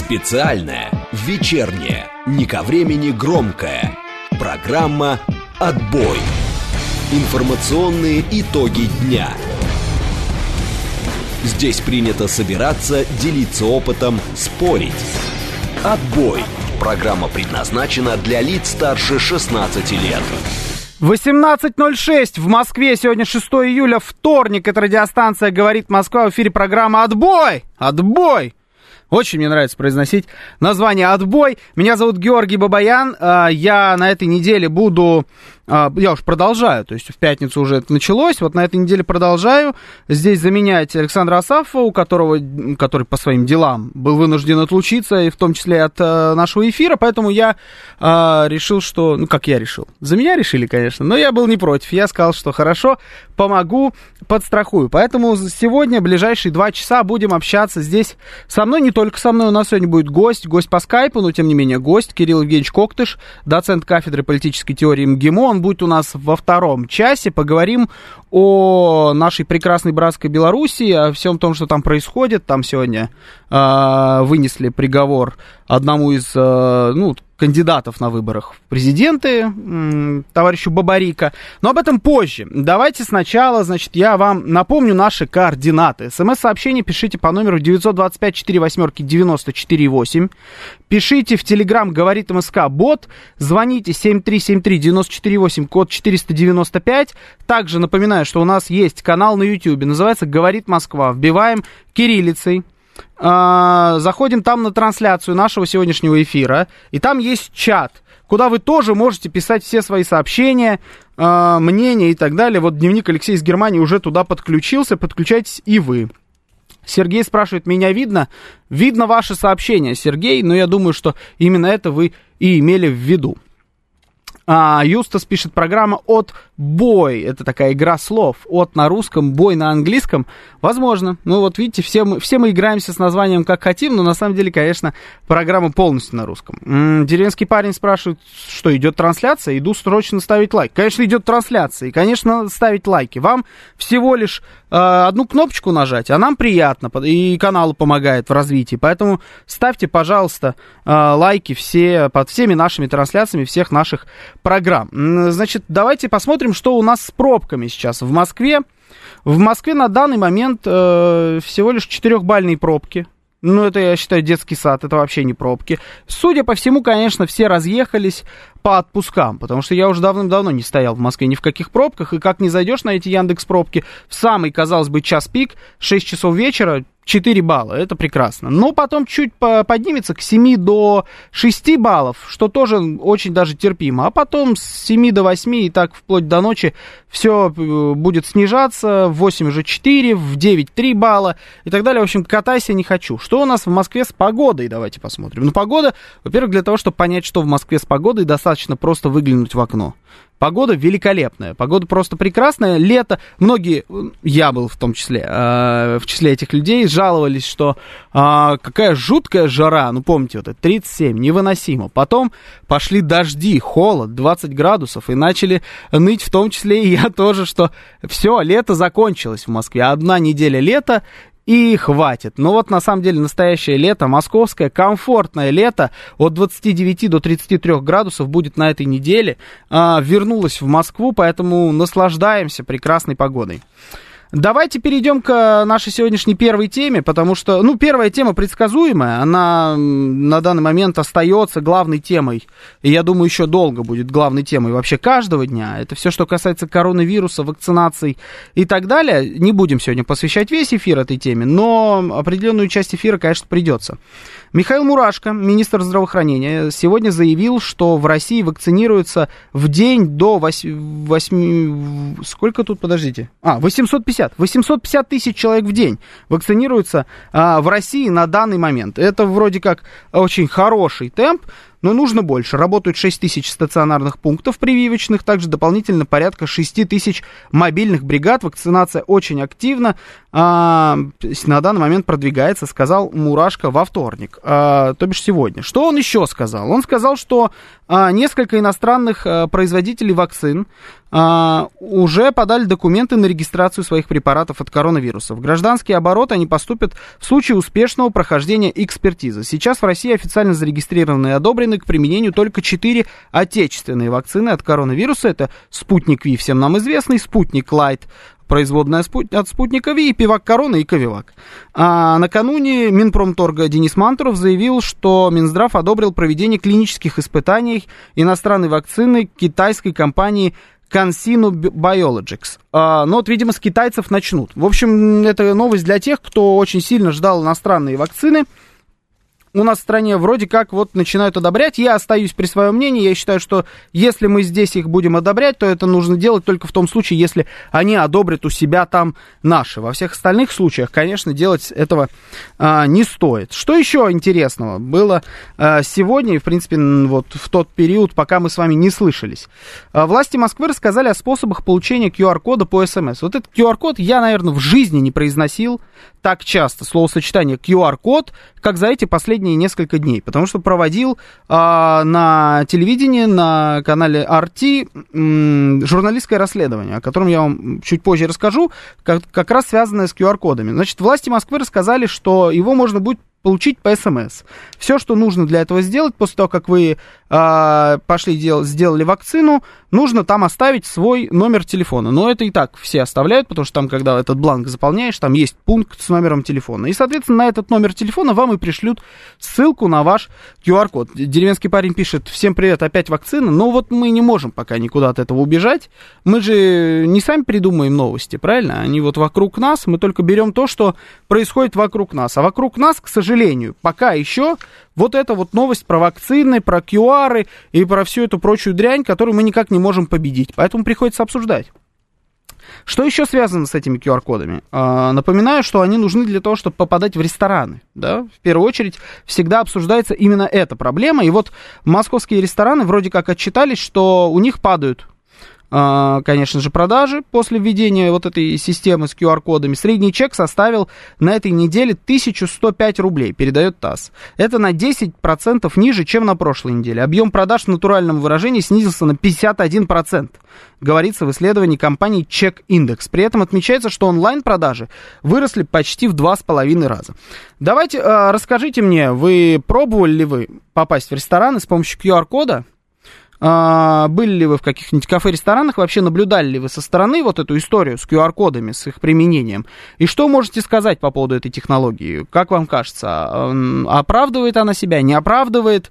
Специальная, вечерняя, не ко времени громкая программа «Отбой». Информационные итоги дня. Здесь принято собираться, делиться опытом, спорить. «Отбой». Программа предназначена для лиц старше 16 лет. 18:06 в Москве. Сегодня 6 июля, вторник. Это радиостанция «Говорит Москва». В эфире программа «Отбой». «Отбой». Очень мне нравится произносить название «Отбой». Меня зовут Георгий Бабаян. Я на этой неделе буду... Я уж продолжаю, то есть в пятницу уже это началось. Вот на этой неделе продолжаю. Здесь заменять Александра Асафова, который по своим делам был вынужден отлучиться, и в том числе от нашего эфира. Поэтому я решил, что... Ну, как я решил? За меня решили, конечно, но я был не против. Я сказал, что хорошо, помогу, подстрахую. Поэтому сегодня, ближайшие 2 часа будем общаться здесь со мной. Не только со мной, у нас сегодня будет гость по скайпу, но тем не менее гость. Кирилл Евгеньевич Коктыш, доцент кафедры политической теории МГИМО. Он будет у нас во 2-м часе. Поговорим о нашей прекрасной братской Белоруссии, о всем том, что там происходит. Там сегодня вынесли приговор одному из кандидатов на выборах в президенты, товарищу Бабарико. Но об этом позже. Давайте сначала, я вам напомню наши координаты. СМС-сообщение пишите по номеру 925-48-94-8. Пишите в Телеграм «Говорит МСК Бот». Звоните 7373-94-8, код 495. Также напоминаю, что у нас есть канал на YouTube, называется «Говорит Москва». Вбиваем кириллицей. Заходим там на трансляцию нашего сегодняшнего эфира, и там есть чат, куда вы тоже можете писать все свои сообщения, мнения и так далее. Вот дневник Алексея из Германии уже туда подключился, подключайтесь и вы. Сергей спрашивает, меня видно? Видно ваше сообщение, Сергей, но я думаю, что именно это вы и имели в виду. Юстас пишет, программа «Отбой». Это такая игра слов. «От» на русском, «бой» на английском. Возможно. Ну вот видите, все мы играемся с названием как хотим, но на самом деле, конечно, программа полностью на русском. Деревенский парень спрашивает, что идет трансляция? Иду срочно ставить лайк. Конечно, идет трансляция. И, конечно, ставить лайки. Вам всего лишь одну кнопочку нажать, а нам приятно. И каналу помогает в развитии. Поэтому ставьте, пожалуйста, лайки под всеми нашими трансляциями всех наших программ. Значит, давайте посмотрим, что у нас с пробками сейчас в Москве. В Москве на данный момент всего лишь 4-бальные пробки. Ну, это, я считаю, детский сад, это вообще не пробки. Судя по всему, конечно, все разъехались по отпускам, потому что я уже давным-давно не стоял в Москве ни в каких пробках, и как не зайдешь на эти Яндекс.Пробки, в самый, казалось бы, час пик, 6 часов вечера, 4 балла, это прекрасно. Но потом чуть поднимется к 7 до 6 баллов, что тоже очень даже терпимо. А потом с 7 до 8 и так вплоть до ночи все будет снижаться. В 8 уже 4, в 9 3 балла и так далее. В общем, катайся не хочу. Что у нас в Москве с погодой? Давайте посмотрим. Ну, погода, во-первых, для того, чтобы понять, что в Москве с погодой, достаточно просто выглянуть в окно. Погода великолепная, погода просто прекрасная. Лето, многие, я был в том числе, в числе этих людей, жаловались, что какая жуткая жара. Ну, помните, вот это 37, невыносимо. Потом пошли дожди, холод, 20 градусов, и начали ныть, в том числе и я тоже, что все, лето закончилось в Москве. 1 неделя лета, и хватит. Но вот на самом деле настоящее лето, московское, комфортное лето от 29 до 33 градусов будет на этой неделе. Вернулась в Москву, поэтому наслаждаемся прекрасной погодой. Давайте перейдем к нашей сегодняшней первой теме, потому что, первая тема предсказуемая, она на данный момент остается главной темой, и я думаю, еще долго будет главной темой вообще каждого дня. Это все, что касается коронавируса, вакцинаций и так далее. Не будем сегодня посвящать весь эфир этой теме, но определенную часть эфира, конечно, придется. Михаил Мурашко, министр здравоохранения, сегодня заявил, что в России вакцинируется в день до 850 тысяч человек в день вакцинируются в России на данный момент. Это вроде как очень хороший темп, но нужно больше. Работают 6 тысяч стационарных пунктов прививочных, также дополнительно порядка 6 тысяч мобильных бригад. Вакцинация очень активна, на данный момент продвигается, сказал Мурашко во вторник, то бишь сегодня. Что он еще сказал? Он сказал, что несколько иностранных производителей вакцин уже подали документы на регистрацию своих препаратов от коронавируса. В гражданский оборот они поступят в случае успешного прохождения экспертизы. Сейчас в России официально зарегистрированы и одобрены к применению только 4 отечественные вакцины от коронавируса. Это Спутник Ви, всем нам известный, Спутник Лайт, производная от Спутника Ви, и Пивак Корона, и Ковивак. Накануне Минпромторга Денис Мантуров заявил, что Минздрав одобрил проведение клинических испытаний иностранной вакцины китайской компании CanSino Biologics. Но вот, видимо, с китайцев начнут. В общем, это новость для тех, кто очень сильно ждал иностранные вакцины. У нас в стране вроде как вот начинают одобрять. Я остаюсь при своем мнении. Я считаю, что если мы здесь их будем одобрять, то это нужно делать только в том случае, если они одобрят у себя там наши. Во всех остальных случаях, конечно, делать этого не стоит. Что еще интересного было сегодня, и, в принципе, вот в тот период, пока мы с вами не слышались? Власти Москвы рассказали о способах получения QR-кода по СМС. Вот этот QR-код я, наверное, в жизни не произносил так часто, словосочетание QR-код, как за эти последние несколько дней, потому что проводил на телевидении, на канале RT журналистское расследование, о котором я вам чуть позже расскажу, как раз связанное с QR-кодами. Значит, власти Москвы рассказали, что его можно будет получить по СМС. Все, что нужно для этого сделать, после того, как вы сделали вакцину, нужно там оставить свой номер телефона. Но это и так все оставляют, потому что там, когда этот бланк заполняешь, там есть пункт с номером телефона. И, соответственно, на этот номер телефона вам и пришлют ссылку на ваш QR-код. Деревенский парень пишет: всем привет, опять вакцина. Но вот мы не можем пока никуда от этого убежать. Мы же не сами придумаем новости, правильно? Они вот вокруг нас, мы только берем то, что происходит вокруг нас. А вокруг нас, к сожалению, пока еще вот эта вот новость про вакцины, про QR и про всю эту прочую дрянь, которую мы никак не можем победить. Поэтому приходится обсуждать. Что еще связано с этими QR-кодами? Напоминаю, что они нужны для того, чтобы попадать в рестораны. Да? В первую очередь всегда обсуждается именно эта проблема. И вот московские рестораны вроде как отчитались, что у них падают, конечно же, продажи после введения вот этой системы с QR-кодами. Средний чек составил на этой неделе 1105 рублей, передает ТАСС. Это на 10% ниже, чем на прошлой неделе. Объем продаж в натуральном выражении снизился на 51%, говорится в исследовании компании Check Index. При этом отмечается, что онлайн-продажи выросли почти в 2,5 раза. Давайте расскажите мне, пробовали ли вы попасть в рестораны с помощью QR-кода? Были ли вы в каких-нибудь кафе-ресторанах, вообще наблюдали ли вы со стороны вот эту историю с QR-кодами, с их применением? И что можете сказать по поводу этой технологии? Как вам кажется, оправдывает она себя, не оправдывает?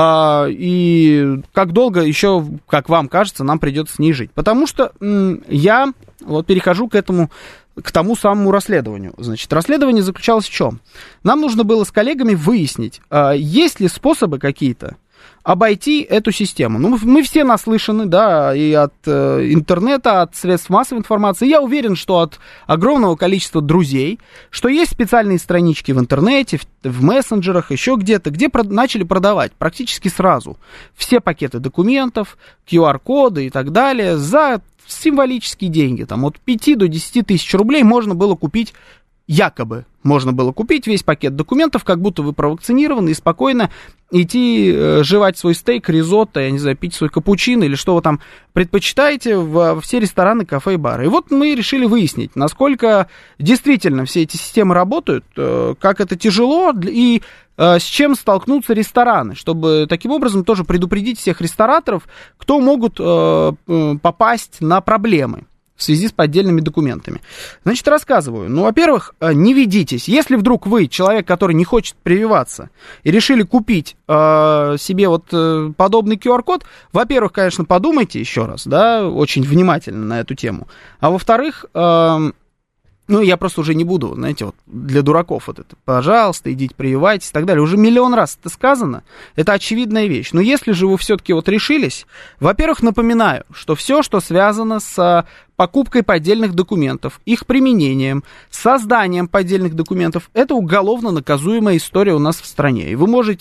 И как долго еще, как вам кажется, нам придется с ней жить? Потому что я вот перехожу к тому самому расследованию. Значит, расследование заключалось в чем? Нам нужно было с коллегами выяснить, есть ли способы какие-то обойти эту систему. Ну, мы все наслышаны, да, и от интернета, от средств массовой информации. Я уверен, что от огромного количества друзей, что есть специальные странички в интернете, в мессенджерах, еще где-то, где начали продавать практически сразу все пакеты документов, QR-коды и так далее за символические деньги. Там от 5 до 10 тысяч рублей можно было купить, якобы можно было купить весь пакет документов, как будто вы провакцинированы, и спокойно идти жевать свой стейк, ризотто, я не знаю, пить свой капучино или что вы там предпочитаете в все рестораны, кафе и бары. И вот мы решили выяснить, насколько действительно все эти системы работают, как это тяжело и с чем столкнутся рестораны, чтобы таким образом тоже предупредить всех рестораторов, кто могут попасть на проблемы в связи с поддельными документами. Значит, рассказываю. Ну, во-первых, не ведитесь. Если вдруг вы человек, который не хочет прививаться, и решили купить себе вот подобный QR-код, во-первых, конечно, подумайте еще раз, да, очень внимательно на эту тему. А во-вторых, ну, я просто уже не буду, знаете, вот для дураков вот это, пожалуйста, идите прививайтесь и так далее. Уже миллион раз это сказано, это очевидная вещь. Но если же вы все-таки вот решились, во-первых, напоминаю, что все, что связано с покупкой поддельных документов, их применением, созданием поддельных документов, это уголовно наказуемая история у нас в стране. И вы можете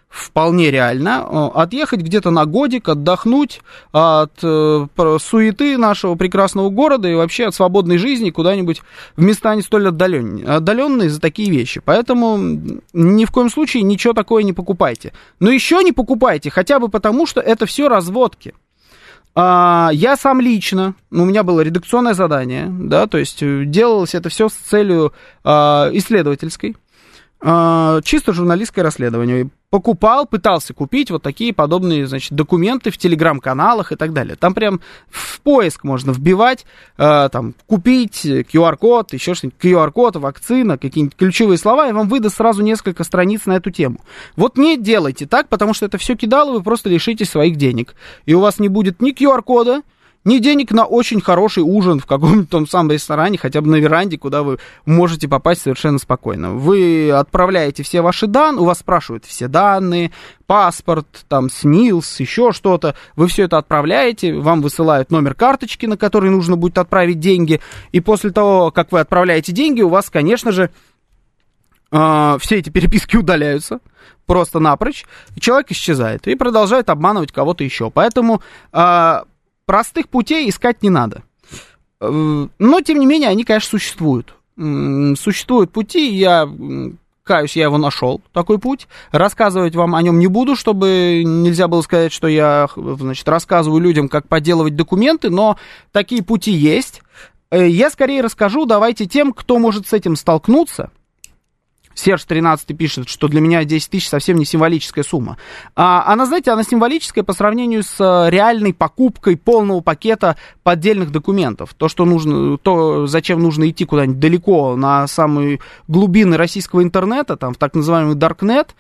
вполне реально отъехать где-то на годик, отдохнуть от суеты нашего прекрасного города и вообще от свободной жизни куда-нибудь в места не столь отдаленные за такие вещи. Поэтому ни в коем случае ничего такое не покупайте. Но еще не покупайте, хотя бы потому, что это все разводки. Я сам лично, у меня было редакционное задание, да, то есть делалось это все с целью исследовательской, чисто журналистское расследование. Покупал, пытался купить вот такие подобные, значит, документы в телеграм-каналах и так далее. Там прям в поиск можно вбивать, там, купить QR-код, еще что-нибудь, QR-код, вакцина, какие-нибудь ключевые слова, и вам выдаст сразу несколько страниц на эту тему. Вот не делайте так, потому что это все кидало, вы просто лишитесь своих денег. И у вас не будет ни QR-кода, ни денег на очень хороший ужин в каком-то том самом ресторане, хотя бы на веранде, куда вы можете попасть совершенно спокойно. Вы отправляете все ваши данные, у вас спрашивают все данные, паспорт, там, СНИЛС, еще что-то. Вы все это отправляете, вам высылают номер карточки, на который нужно будет отправить деньги. И после того, как вы отправляете деньги, у вас, конечно же, все эти переписки удаляются просто напрочь, и человек исчезает и продолжает обманывать кого-то еще. Поэтому простых путей искать не надо. Но, тем не менее, они, конечно, существуют. Существуют пути, я каюсь, я его нашел, такой путь. Рассказывать вам о нем не буду, чтобы нельзя было сказать, что я, значит, рассказываю людям, как подделывать документы, но такие пути есть. Я скорее расскажу, давайте тем, кто может с этим столкнуться. Серж 13 пишет, что для меня 10 тысяч совсем не символическая сумма. Она, знаете, она символическая по сравнению с реальной покупкой полного пакета поддельных документов. То, что нужно, то, зачем нужно идти куда-нибудь далеко, на самые глубины российского интернета, там, в так называемый Darknet,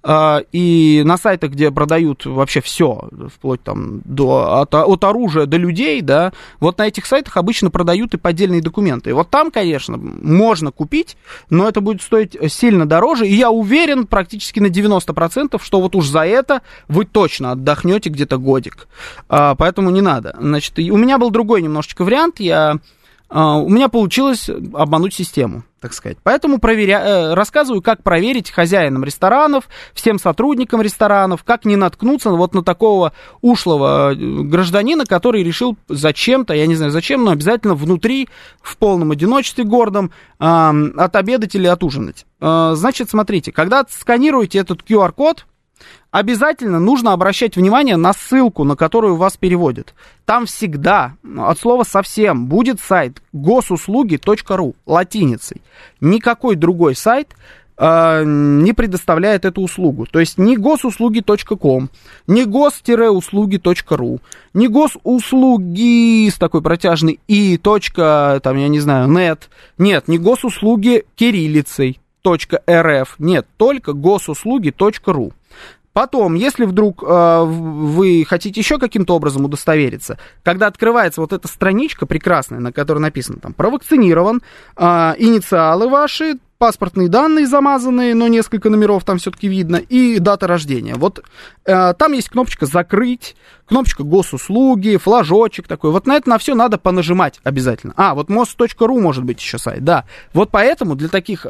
и на сайтах, где продают вообще все, вплоть там от оружия до людей, да, вот на этих сайтах обычно продают и поддельные документы. И вот там, конечно, можно купить, но это будет стоить сильно дороже, и я уверен практически на 90%, что вот уж за это вы точно отдохнете где-то годик. Поэтому не надо. Значит, у меня был другой немножечко вариант, у меня получилось обмануть систему, так сказать. Поэтому рассказываю, как проверить хозяинам ресторанов, всем сотрудникам ресторанов, как не наткнуться вот на такого ушлого гражданина, который решил зачем-то, я не знаю зачем, но обязательно внутри, в полном одиночестве гордом, отобедать или отужинать. Значит, смотрите, когда сканируете этот QR-код, обязательно нужно обращать внимание на ссылку, на которую вас переводят. Там всегда, от слова совсем, будет сайт госуслуги.ру латиницей. Никакой другой сайт не предоставляет эту услугу. То есть ни госуслуги.ком, ни гос-услуги.ру, ни госуслуги с такой протяжной и там, я не знаю, нет, ни госуслуги кириллицей .рф, нет, только госуслуги.ру. Потом, если вдруг вы хотите еще каким-то образом удостовериться, когда открывается вот эта страничка прекрасная, на которой написано там «провакцинирован», инициалы ваши, паспортные данные замазанные, но несколько номеров там все-таки видно, и дата рождения. Вот там есть кнопочка «Закрыть», кнопочка «Госуслуги», флажочек такой. Вот на это на все надо понажимать обязательно. Вот мост.ру может быть еще сайт, да. Вот поэтому для таких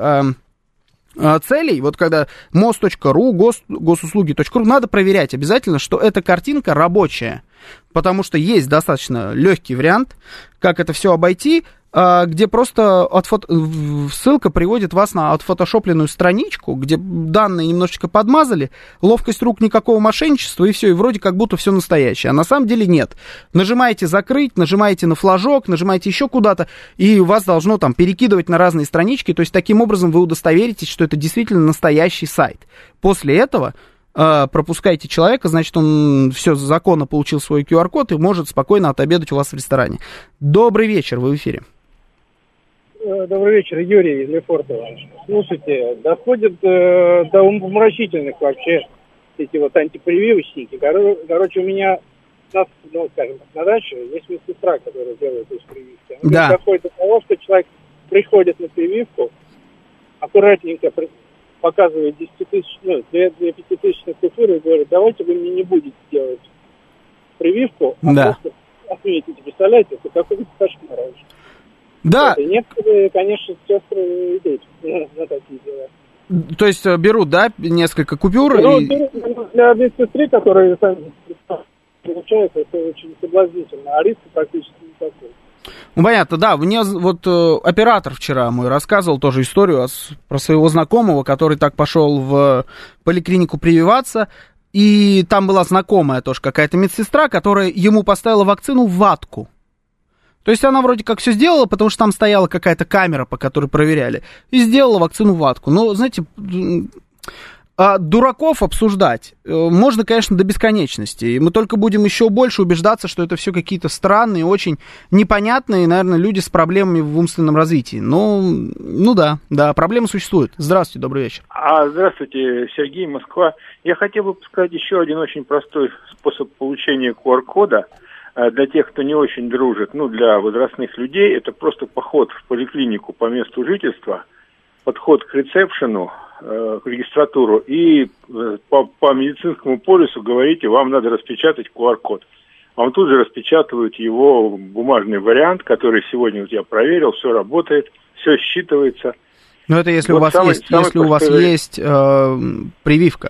целей, вот когда мост.ру, госуслуги.ру, надо проверять обязательно, что эта картинка рабочая, потому что есть достаточно легкий вариант, как это все обойти, где просто ссылка приводит вас на отфотошопленную страничку, где данные немножечко подмазали, ловкость рук, никакого мошенничества, и все, и вроде как будто все настоящее. А на самом деле нет. Нажимаете «Закрыть», нажимаете на флажок, нажимаете еще куда-то, и вас должно там перекидывать на разные странички, то есть таким образом вы удостоверитесь, что это действительно настоящий сайт. После этого пропускайте человека, значит, он все законно получил свой QR-код и может спокойно отобедать у вас в ресторане. Добрый вечер, вы в эфире. Добрый вечер, Юрий из Лефортово. Слушайте, доходит до умопомрачительных вообще эти вот антипрививочники. Короче, у меня, скажем так, на даче есть медсестра, которая делает эти прививки. Да. Доходит до того, что человек приходит на прививку, аккуратненько показывает 2 пятитысячных купюры и говорит: давайте вы мне не будете делать прививку, да. Просто отметите. Представляете, это какой-то кошмар. Да. И некоторые, конечно, сестры идут на такие дела. То есть берут, да, несколько купюр? Берут для медсестры, которые сами получается, это очень соблазнительно, а риска практически никакой. Ну, понятно, да. Мне вот оператор вчера мой рассказывал тоже историю про своего знакомого, который так пошел в поликлинику прививаться, и там была знакомая тоже какая-то медсестра, которая ему поставила вакцину в ватку. То есть она вроде как все сделала, потому что там стояла какая-то камера, по которой проверяли, и сделала вакцину в ватку. Но, знаете, дураков обсуждать можно, конечно, до бесконечности. И мы только будем еще больше убеждаться, что это все какие-то странные, очень непонятные, наверное, люди с проблемами в умственном развитии. Ну да, проблемы существуют. Здравствуйте, добрый вечер. Здравствуйте, Сергей, Москва. Я хотел бы сказать еще один очень простой способ получения QR-кода для тех, кто не очень дружит, для возрастных людей. Это просто поход в поликлинику по месту жительства, подход к ресепшену, к регистратуру, и по медицинскому полису говорите, вам надо распечатать QR-код. Вам тут же распечатывают его бумажный вариант, который сегодня я проверил, все работает, все считывается. Но это если у вас есть прививка.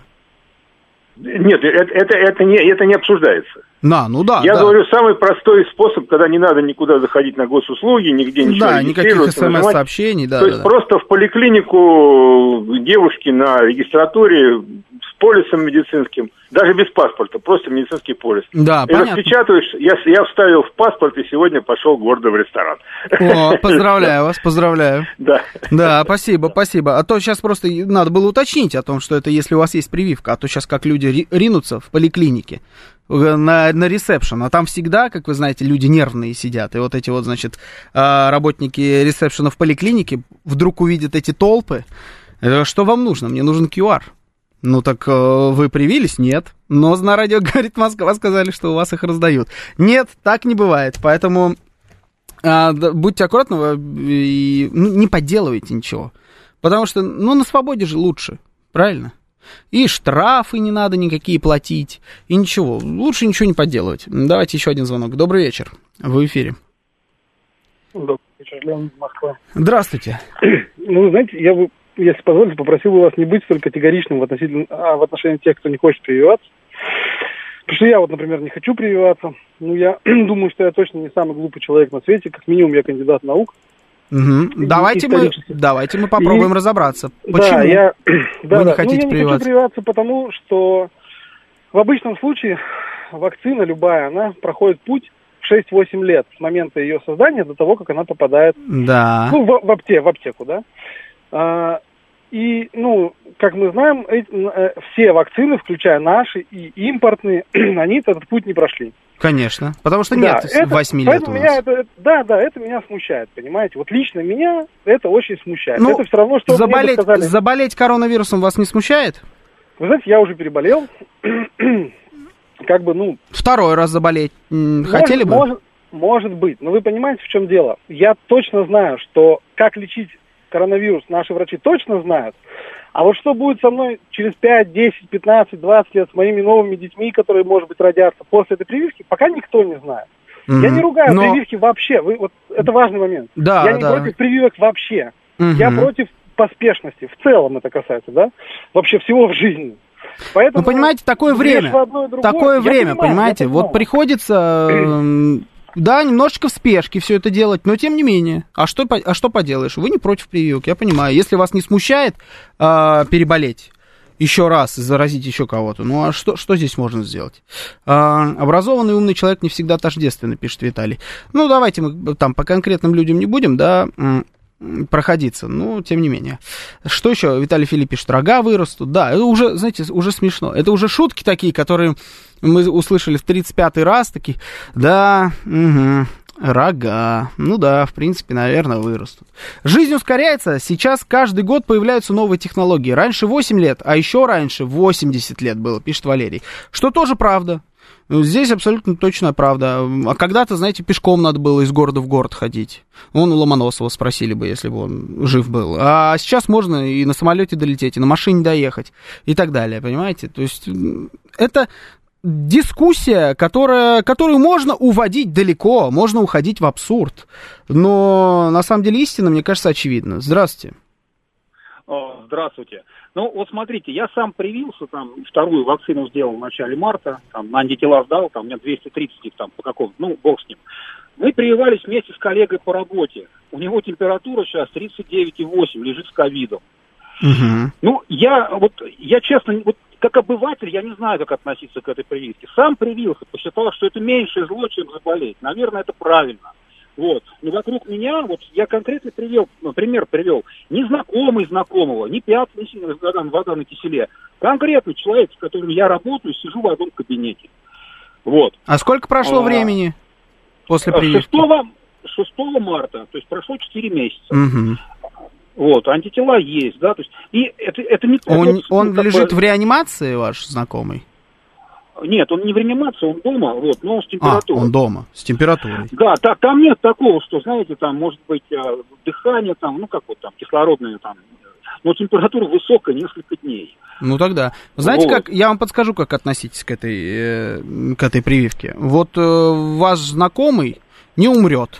Нет, это не обсуждается. Да. Я говорю, самый простой способ, когда не надо никуда заходить на госуслуги, нигде ничего не никаких смс-сообщений, То есть просто в поликлинику девушки на регистратуре с полисом медицинским, даже без паспорта, просто медицинский полис. Да, и понятно. Распечатываешь, я вставил в паспорт и сегодня пошел гордо в ресторан. О, поздравляю вас, поздравляю. Да, спасибо. А то сейчас просто надо было уточнить о том, что это если у вас есть прививка, а то сейчас как люди ринутся в поликлинике на ресепшн, а там всегда, как вы знаете, люди нервные сидят, и вот эти вот, значит, работники ресепшена в поликлинике вдруг увидят эти толпы. Что вам нужно? Мне нужен QR. Ну так вы привились? Нет. Но на радио «Говорит Москва» сказали, что у вас их раздают. Нет, так не бывает, поэтому будьте аккуратны и не подделывайте ничего. Потому что, на свободе же лучше, правильно? И штрафы не надо никакие платить, и ничего. Лучше ничего не подделывать. Давайте еще один звонок. Добрый вечер. Вы в эфире. Добрый вечер, Леонид, Москва. Здравствуйте. Знаете, я бы, если позволите, попросил бы вас не быть столь категоричным в отношении тех, кто не хочет прививаться. Потому что я например, не хочу прививаться. Я думаю, что я точно не самый глупый человек на свете. Как минимум, я кандидат наук. Угу. Давайте мы попробуем разобраться. Почему вы не хотите прививаться? Я не хочу прививаться, потому что в обычном случае вакцина любая, она проходит путь в 6-8 лет с момента ее создания до того, как она попадает в аптеку, да. И, как мы знаем, все вакцины, включая наши и импортные, они этот путь не прошли. Конечно, потому что нет 8 лет у нас. Это меня смущает, понимаете? Вот лично меня это очень смущает. Это все равно, что заболеть коронавирусом вас не смущает? Вы знаете, я уже переболел. Второй раз заболеть хотели бы? Может быть, но вы понимаете, в чем дело? Я точно знаю, что как лечить коронавирус наши врачи точно знают. А вот что будет со мной через 5, 10, 15, 20 лет с моими новыми детьми, которые, может быть, родятся после этой прививки, пока никто не знает. Я не ругаю прививки вообще. Это важный момент. Я не против прививок вообще. Я против поспешности. В целом это касается, да? Вообще всего в жизни. Поэтому, понимаете, такое время, понимаете, вот приходится... Да, немножечко в спешке все это делать, но тем не менее. А что поделаешь? Вы не против прививок, я понимаю. Если вас не смущает переболеть еще раз и заразить еще кого-то, а что здесь можно сделать? Образованный умный человек не всегда тождественно, пишет Виталий. Давайте мы там по конкретным людям не будем, да, проходиться, но тем не менее. Что еще? Виталий Филипп пишет, рога вырастут. Да, это уже, знаете, уже смешно. Это уже шутки такие, которые мы услышали в 35-й раз, такие, да, рога. В принципе, наверное, вырастут. Жизнь ускоряется, сейчас каждый год появляются новые технологии. Раньше 8 лет, а еще раньше 80 лет было, пишет Валерий. Что тоже правда. Здесь абсолютно точная правда. А когда-то, знаете, пешком надо было из города в город ходить. Вон у Ломоносова спросили бы, если бы он жив был. А сейчас можно и на самолете долететь, и на машине доехать, и так далее, понимаете? То есть это дискуссия, которую можно уводить далеко, можно уходить в абсурд. Но на самом деле истина, мне кажется, очевидна. Здравствуйте. Здравствуйте. Ну, вот смотрите, я сам привился, там, вторую вакцину сделал в начале марта, там, на антитела сдал, там, у меня 230 их там, по какому, ну, бог с ним. Мы прививались вместе с коллегой по работе. У него температура сейчас 39,8, лежит с ковидом. Угу. Ну, я честно, вот как обыватель, я не знаю, как относиться к этой прививке. Сам привился, посчитал, что это меньшее зло, чем заболеть. Наверное, это правильно. Вот. Но вокруг меня, вот я конкретно пример привел, не знакомый знакомого, не пятый, вода на киселе. Конкретный человек, с которым я работаю, сижу в одном кабинете. Вот. А сколько прошло времени после прививки? 6 марта, то есть прошло 4 месяца. Угу. Вот, антитела есть, да, то есть, и это не... Он лежит в реанимации, ваш знакомый? Нет, он не в реанимации, он дома, вот, но с температурой. Он дома, с температурой. Да, там нет такого, что, знаете, там может быть дыхание, там, ну, как вот там, кислородное, там, но температура высокая несколько дней. Ну, тогда, знаете, как, я вам подскажу, как относитесь к этой прививке. Вот ваш знакомый не умрет.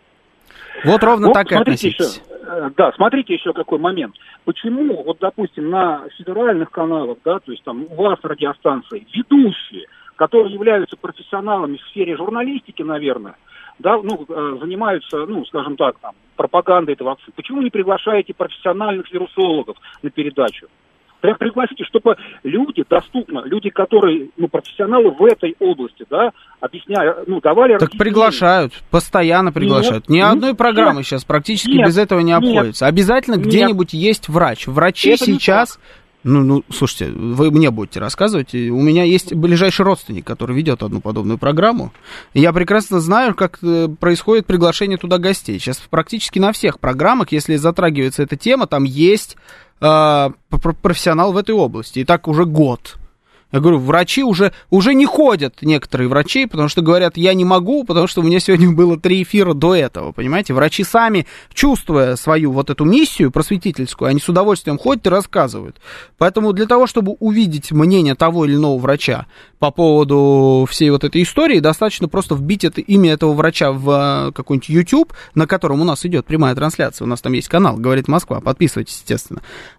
Вот ровно так и относитесь. Да, смотрите еще какой момент. Почему, вот, допустим, на федеральных каналах, да, то есть там у вас радиостанции, ведущие, которые являются профессионалами в сфере журналистики, наверное, да, ну, занимаются, ну, скажем так, там, пропагандой этой вакцины, почему не приглашаете профессиональных вирусологов на передачу? Прям пригласите, чтобы люди доступно, люди, которые, ну, профессионалы в этой области, да, объясняют, ну, давали... Так приглашают, постоянно приглашают. Ни одной программы сейчас практически без этого не обходится. Обязательно где-нибудь есть врач. Врачи сейчас... Ну, слушайте, вы мне будете рассказывать. У меня есть ближайший родственник, который ведет одну подобную программу. И я прекрасно знаю, как происходит приглашение туда гостей. Сейчас практически на всех программах, если затрагивается эта тема, там есть профессионал в этой области. И так уже год. Я говорю, врачи уже не ходят, некоторые врачи, потому что говорят, я не могу, потому что у меня сегодня было 3 эфира до этого, понимаете? Врачи сами, чувствуя свою вот эту миссию просветительскую, они с удовольствием ходят и рассказывают. Поэтому для того, чтобы увидеть мнение того или иного врача по поводу всей вот этой истории, достаточно просто вбить имя этого врача в какой-нибудь YouTube, на котором у нас идет прямая трансляция, у нас там есть канал «Говорит Москва», подписывайтесь, естественно.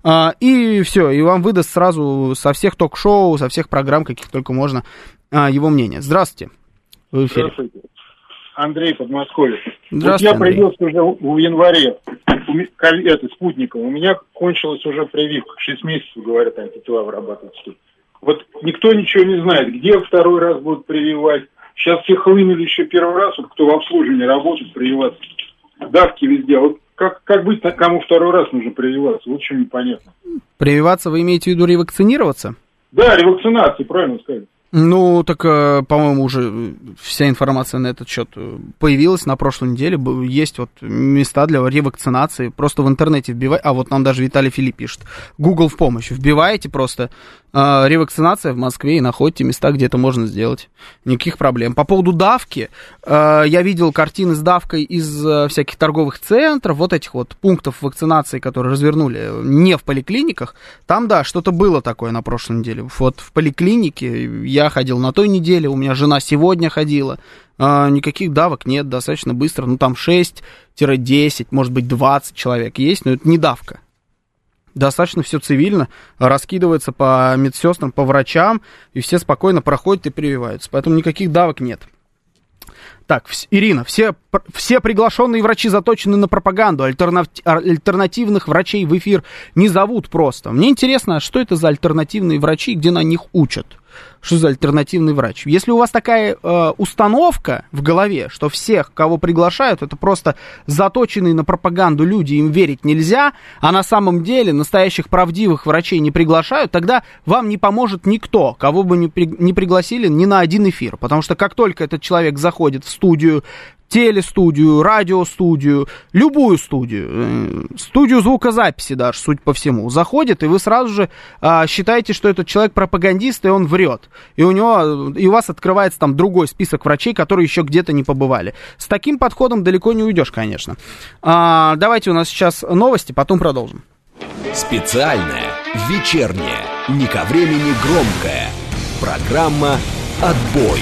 И все, и вам выдаст сразу со всех ток-шоу, со всех программ, каких только можно, его мнение. Здравствуйте. В эфире. Здравствуйте. Андрей, Подмосковье. Здравствуйте, вот я привился уже в январе спутником. У меня кончилась уже прививка. 6 месяцев, говорят, антитела вырабатываются. Вот никто ничего не знает, где второй раз будут прививать. Сейчас все хлынули еще первый раз, вот кто в обслуживании работает, прививаться. Давки везде. Вот как быть, кому второй раз нужно прививаться? Вот что непонятно. Прививаться вы имеете в виду ревакцинироваться? Да, ревакцинация, правильно сказать. Ну, так, по-моему, уже вся информация на этот счет появилась на прошлой неделе. Есть вот места для ревакцинации. Просто в интернете вбивайте. А вот нам даже Виталий Филипп пишет. Google в помощь. Вбиваете просто ревакцинация в Москве и находите места, где это можно сделать. Никаких проблем. По поводу давки. Я видел картины с давкой из всяких торговых центров. Вот этих вот пунктов вакцинации, которые развернули не в поликлиниках. Там, да, что-то было такое на прошлой неделе. Вот в поликлинике я ходил на той неделе, у меня жена сегодня ходила, никаких давок нет, достаточно быстро, ну там 6-10, может быть 20 человек есть, но это не давка. Достаточно все цивильно, раскидывается по медсестрам, по врачам, и все спокойно проходят и прививаются, поэтому никаких давок нет. Так, Ирина, все приглашенные врачи заточены на пропаганду, альтернативных врачей в эфир не зовут просто. Мне интересно, что это за альтернативные врачи, где на них учат? Что за альтернативный врач? Если у вас такая установка в голове, что всех, кого приглашают, это просто заточенные на пропаганду люди, им верить нельзя, а на самом деле настоящих правдивых врачей не приглашают, тогда вам не поможет никто, кого бы не пригласили ни на один эфир. Потому что как только этот человек заходит в студию, телестудию, радиостудию, любую студию, студию звукозаписи даже, суть по всему, заходит, и вы сразу же считаете, что этот человек пропагандист, и он врет. И у вас открывается там другой список врачей, которые еще где-то не побывали. С таким подходом далеко не уйдешь, конечно. Давайте у нас сейчас новости, потом продолжим. Специальная, вечерняя, не ко времени громкая. Программа «Отбой».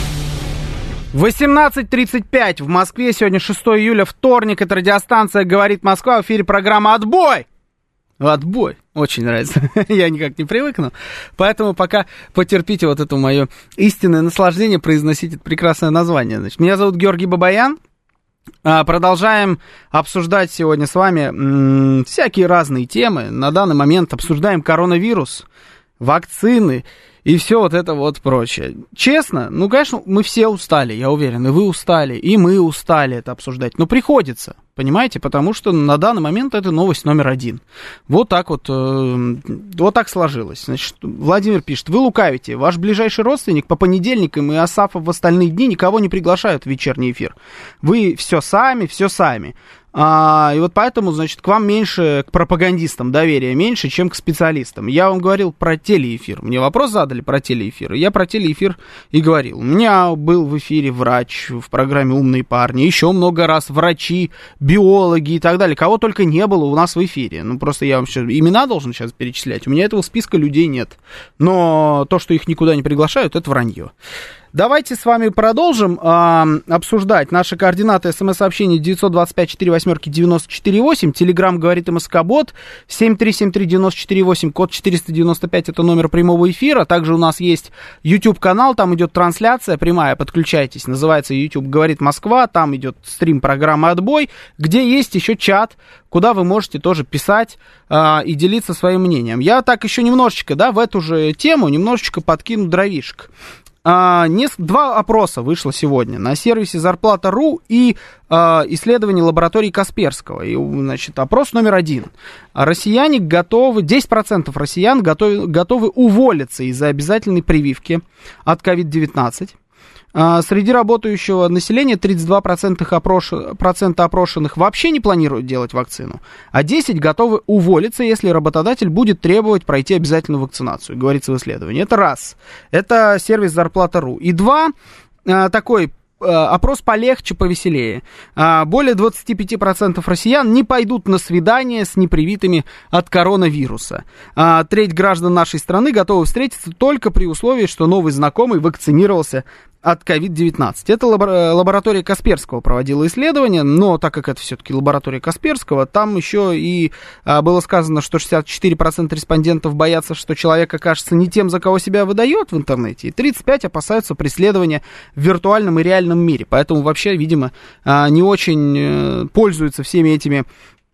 18:35 в Москве, сегодня 6 июля, вторник, это радиостанция «Говорит Москва», в эфире программа «Отбой». Отбой. Очень нравится. Я никак не привыкну. Поэтому пока потерпите вот это мое истинное наслаждение произносить это прекрасное название. Значит, меня зовут Георгий Бабаян. Продолжаем обсуждать сегодня с вами всякие разные темы. На данный момент обсуждаем коронавирус, вакцины и все вот это вот прочее. Честно, ну, конечно, мы все устали, я уверен, и вы устали, и мы устали это обсуждать. Но приходится, понимаете, потому что на данный момент это новость номер 1. Вот так вот, вот так сложилось. Значит, Владимир пишет: вы лукавите, ваш ближайший родственник по понедельникам и Асафов в остальные дни никого не приглашают в вечерний эфир. Вы все сами, все сами. И вот поэтому, значит, к вам меньше, к пропагандистам доверия меньше, чем к специалистам. Я вам говорил про телеэфир. Мне вопрос задали про телеэфир. Я про телеэфир и говорил. У меня был в эфире врач в программе «Умные парни». Еще много раз врачи, биологи и так далее. Кого только не было у нас в эфире. Ну, просто я вам сейчас имена должен сейчас перечислять. У меня этого списка людей нет. Но то, что их никуда не приглашают, это вранье. Давайте с вами продолжим обсуждать наши координаты. СМС-сообщение 925-48-94-8. Телеграм говорит МСК-бот. 7373948, код 495, это номер прямого эфира. Также у нас есть YouTube-канал, там идет трансляция прямая, подключайтесь. Называется YouTube говорит Москва. Там идет стрим программы «Отбой», где есть еще чат, куда вы можете тоже писать и делиться своим мнением. Я так еще немножечко, да, в эту же тему немножечко подкину дровишек. 2 опроса вышло сегодня на сервисе Зарплата.ру и исследование лаборатории Касперского. И, значит, опрос номер 1. Россияне готовы, 10% россиян готовы уволиться из-за обязательной прививки от COVID-19. Среди работающего населения 32% опрошенных вообще не планируют делать вакцину, а 10% готовы уволиться, если работодатель будет требовать пройти обязательную вакцинацию, говорится в исследовании. Это раз. Это сервис Зарплата.ру. И 2, такой опрос полегче, повеселее. Более 25% россиян не пойдут на свидание с непривитыми от коронавируса. Треть граждан нашей страны готовы встретиться только при условии, что новый знакомый вакцинировался от COVID-19. Это лаборатория Касперского проводила исследование, но так как это все-таки лаборатория Касперского, там еще и было сказано, что 64% респондентов боятся, что человек окажется не тем, за кого себя выдает в интернете, и 35% опасаются преследования в виртуальном и реальном мире. Поэтому вообще, видимо, не очень пользуются всеми этими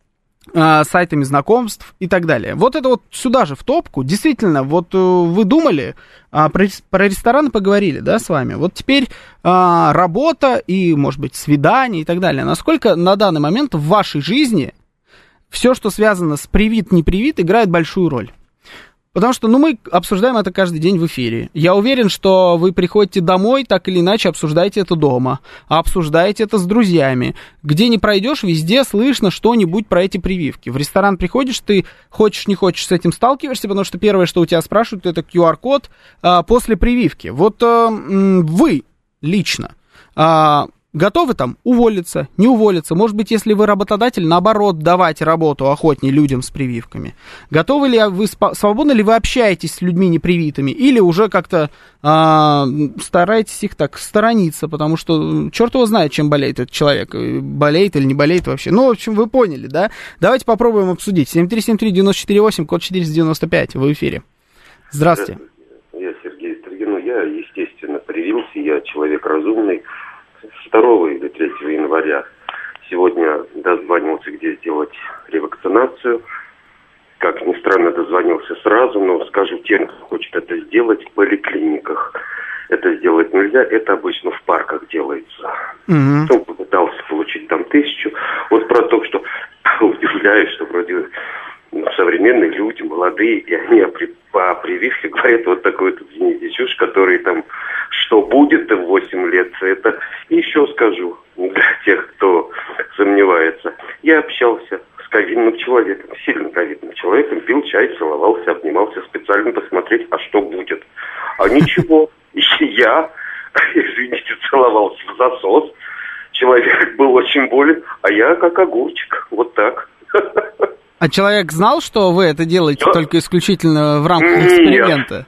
сайтами знакомств и так далее. Вот это вот сюда же в топку. Действительно, вот вы думали, про рестораны поговорили, да, с вами. Вот теперь работа и, может быть, свидание и так далее. Насколько на данный момент в вашей жизни все, что связано с привит-не привит, играет большую роль? Потому что, мы обсуждаем это каждый день в эфире. Я уверен, что вы приходите домой, так или иначе обсуждаете это дома, обсуждаете это с друзьями. Где не пройдешь, везде слышно что-нибудь про эти прививки. В ресторан приходишь, ты хочешь, не хочешь, с этим сталкиваешься, потому что первое, что у тебя спрашивают, это QR-код после прививки. Вот вы лично готовы там уволиться, не уволиться? Может быть, если вы работодатель, наоборот, давать работу охотнее людям с прививками. Готовы ли вы, свободно ли вы общаетесь с людьми непривитыми? Или уже как-то стараетесь их так сторониться, потому что черт его знает, чем болеет этот человек. Болеет или не болеет вообще. В общем, вы поняли, да? Давайте попробуем обсудить. 7373948, код 495, вы в эфире. Здравствуйте. Я Сергей Стригин. Я, естественно, привился. Я человек разумный. 2 или 3 января сегодня дозвонился, где сделать ревакцинацию. Как ни странно, дозвонился сразу, но скажу тем, кто хочет это сделать, в поликлиниках это сделать нельзя, это обычно в парках делается. Он попытался получить там 1000. Вот про то, что удивляюсь, что вроде современные люди, молодые, и они по прививке говорят вот такой вот, извините, чушь, который там, что будет в 8 лет, это еще скажу для тех, кто сомневается. Я общался с ковидным человеком, сильно ковидным человеком, пил чай, целовался, обнимался специально посмотреть, а что будет. А ничего, я, извините, целовался в засос, человек был очень болен, а я как огурчик, вот так. А человек знал, что вы это делаете только исключительно в рамках эксперимента?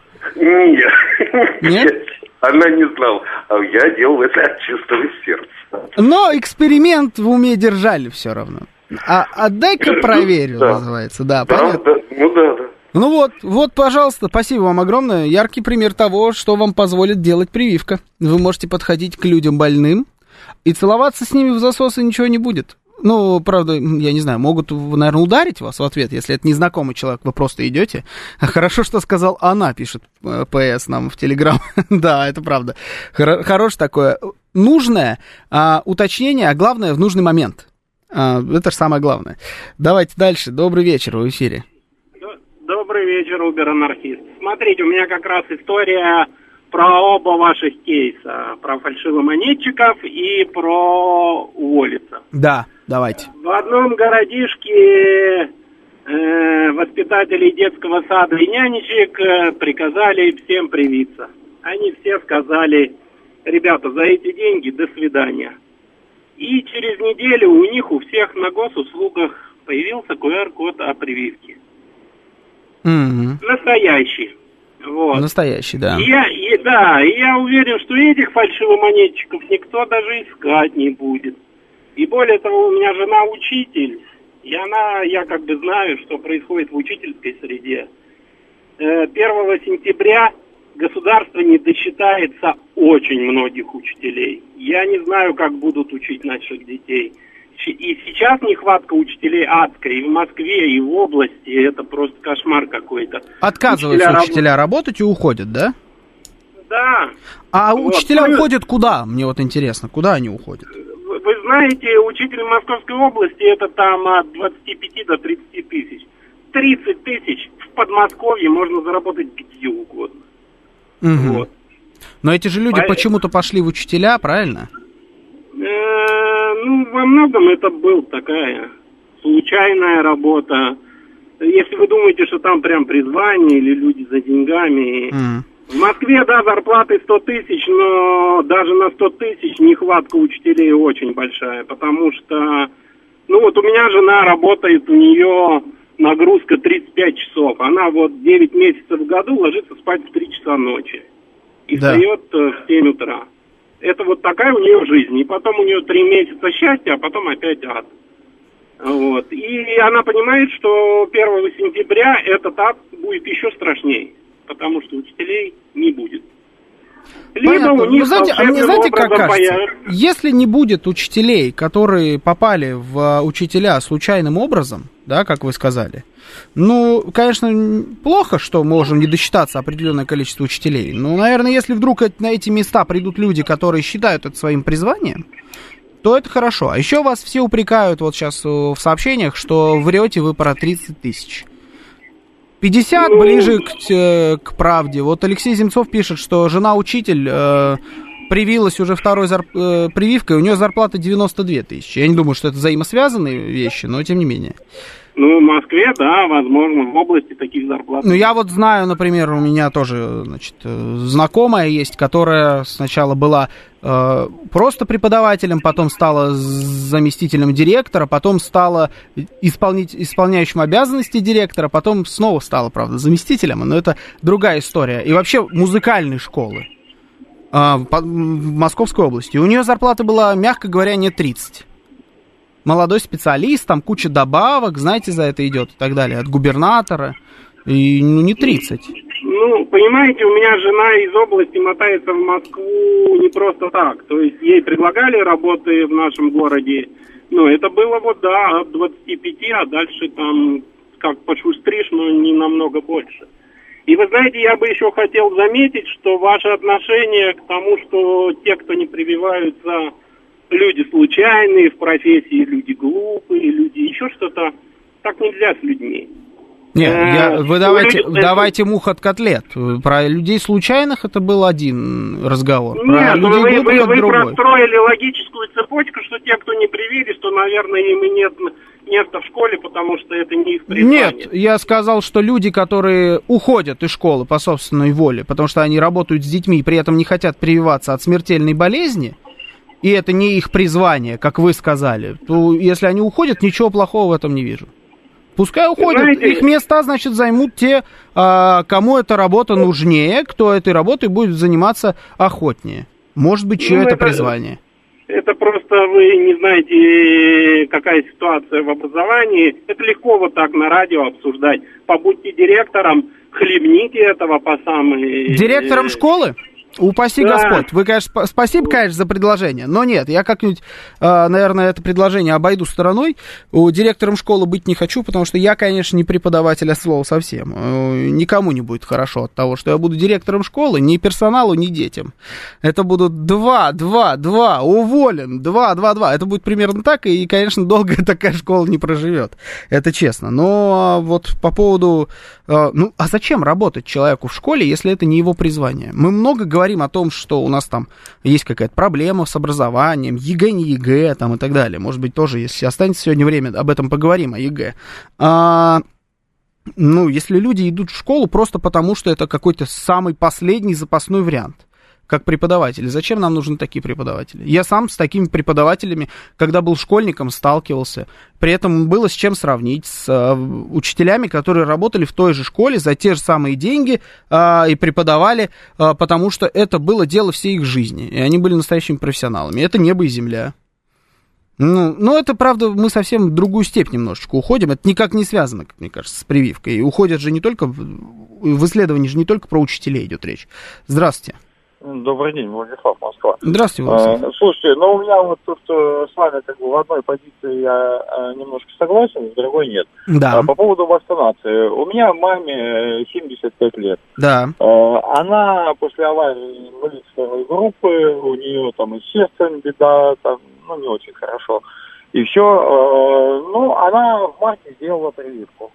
Нет. Она не знала, а я делал это от чистого сердца. Но эксперимент в уме держали все равно. А дай-ка проверю, называется, да, понятно. Да. Ну вот, пожалуйста, спасибо вам огромное. Яркий пример того, что вам позволит делать прививка. Вы можете подходить к людям больным и целоваться с ними в засос, и ничего не будет. Ну, правда, я не знаю, могут, наверное, ударить вас в ответ, если это незнакомый человек, вы просто идете. Хорошо, что сказал она, пишет ПС нам в Телеграм. Да, это правда. Хорошее такое нужное уточнение, а главное, в нужный момент. Это же самое главное. Давайте дальше. Добрый вечер, в эфире. Добрый вечер, Убер-анархист. Смотрите, у меня как раз история про оба ваших кейса. Про фальшивомонетчиков и про уволиться. Да, давайте. В одном городишке воспитателей детского сада и нянечек приказали всем привиться. Они все сказали: ребята, за эти деньги до свидания. И через неделю у них у всех на госуслугах появился QR-код о прививке. Настоящий. Вот. Настоящий, да. Я уверен, что этих фальшивомонетчиков никто даже искать не будет. И более того, у меня жена учитель, и я как бы знаю, что происходит в учительской среде. 1 сентября государство не досчитается очень многих учителей. Я не знаю, как будут учить наших детей. И сейчас нехватка учителей адская, и в Москве, и в области, это просто кошмар какой-то. Отказываются учителя работать и уходят, да? Да. А вот. Учителя уходят куда? Мне вот интересно, куда они уходят? Вы знаете, учитель в Московской области, это там от 25 до 30 тысяч. 30 тысяч в Подмосковье можно заработать где угодно. Угу. Вот. Но эти же люди почему-то пошли в учителя, правильно? Во многом это была такая случайная работа. Если вы думаете, что там прям призвание или люди за деньгами. В Москве, да, зарплаты 100 тысяч, но даже на 100 тысяч нехватка учителей очень большая, потому что, вот у меня жена работает, у нее нагрузка 35 часов. Она 9 месяцев в году ложится спать в 3 часа ночи и встает в 7 утра. Это такая у нее жизнь. И потом у нее 3 месяца счастья, а потом опять ад. Вот. И она понимает, что 1 сентября этот ад будет еще страшнее, потому что учителей не будет. Либо понятно. У них мне знаете, как кажется, если не будет учителей, которые попали в учителя случайным образом, да, как вы сказали, конечно, плохо, что можем не досчитаться определенное количество учителей. Но, наверное, если вдруг на эти места придут люди, которые считают это своим призванием, то это хорошо. А еще вас все упрекают сейчас в сообщениях, что врете вы про 30 тысяч. 50 ближе к правде. Вот Алексей Земцов пишет, что жена-учитель привилась уже второй прививкой, у нее зарплата 92 тысячи. Я не думаю, что это взаимосвязанные вещи, но тем не менее. В Москве, да, возможно, в области таких зарплат. Я знаю, например, у меня тоже, знакомая есть, которая сначала была просто преподавателем, потом стала заместителем директора, потом стала исполняющим обязанности директора, потом снова стала, правда, заместителем, но это другая история. И вообще музыкальной школы в Московской области. У нее зарплата была, мягко говоря, не 30. Молодой специалист, там куча добавок, знаете, за это идет и так далее, от губернатора, и не 30. Понимаете, у меня жена из области мотается в Москву не просто так, то есть ей предлагали работы в нашем городе, это было от 25, а дальше там как пошустришь, но не намного больше. И вы знаете, я бы еще хотел заметить, что ваше отношение к тому, что те, кто не прививаются, люди случайные в профессии, люди глупые, люди еще что-то. Так нельзя с людьми. Нет, вы давайте мух от котлет. Про людей случайных это был один разговор. Нет, вы простроили логическую цепочку, что те, кто не привились, то, наверное, им и нет места в школе, потому что это не их призвание. Нет, я сказал, что люди, которые уходят из школы по собственной воле, потому что они работают с детьми и при этом не хотят прививаться от смертельной болезни, и это не их призвание, как вы сказали, то если они уходят, ничего плохого в этом не вижу. Пускай уходят. Знаете, их места, значит, займут те, кому эта работа нужнее, кто этой работой будет заниматься охотнее. Может быть, чье это призвание. Это просто вы не знаете, какая ситуация в образовании. Это легко вот так на радио обсуждать. Побудьте директором, хлебните этого по самой... Директором школы? Упаси Господь. Вы, конечно, спасибо, конечно, за предложение, но нет, я как-нибудь, наверное, это предложение обойду стороной. Директором школы быть не хочу, потому что я, конечно, не преподаватель от слова совсем. Никому не будет хорошо от того, что я буду директором школы, ни персоналу, ни детям. Это будут 2, уволен, 2. Это будет примерно так, и, конечно, долго такая школа не проживет. Это честно. Но вот по поводу... Ну, а зачем работать человеку в школе, если это не его призвание? Мы много говорим о том, что у нас там есть какая-то проблема с образованием, ЕГЭ, не ЕГЭ, там и так далее. Может быть, тоже, если останется сегодня время, об этом поговорим, о ЕГЭ. Ну, если люди идут в школу просто потому, что это какой-то самый последний запасной вариант, как преподаватели. Зачем нам нужны такие преподаватели? Я сам с такими преподавателями, когда был школьником, сталкивался. При этом было с чем сравнить, с учителями, которые работали в той же школе за те же самые деньги и преподавали, потому что это было дело всей их жизни, и они были настоящими профессионалами. Это небо и земля. Ну, это, правда, мы совсем в другую степь немножечко уходим. Это никак не связано, как мне кажется, с прививкой. И уходят же не только... В исследовании же не только про учителей идет речь. Здравствуйте. Добрый день, Владислав, Москва. Здравствуйте, Владислав. Слушайте, ну у меня вот тут с вами как бы в одной позиции я немножко согласен, в другой нет. Да. По поводу вакцинации. У меня маме 75 лет. Да. Она после аварии инвалид второй группы, у нее там и с сердцем беда, там, ну не очень хорошо. И все. Ну, она в марте сделала прививку.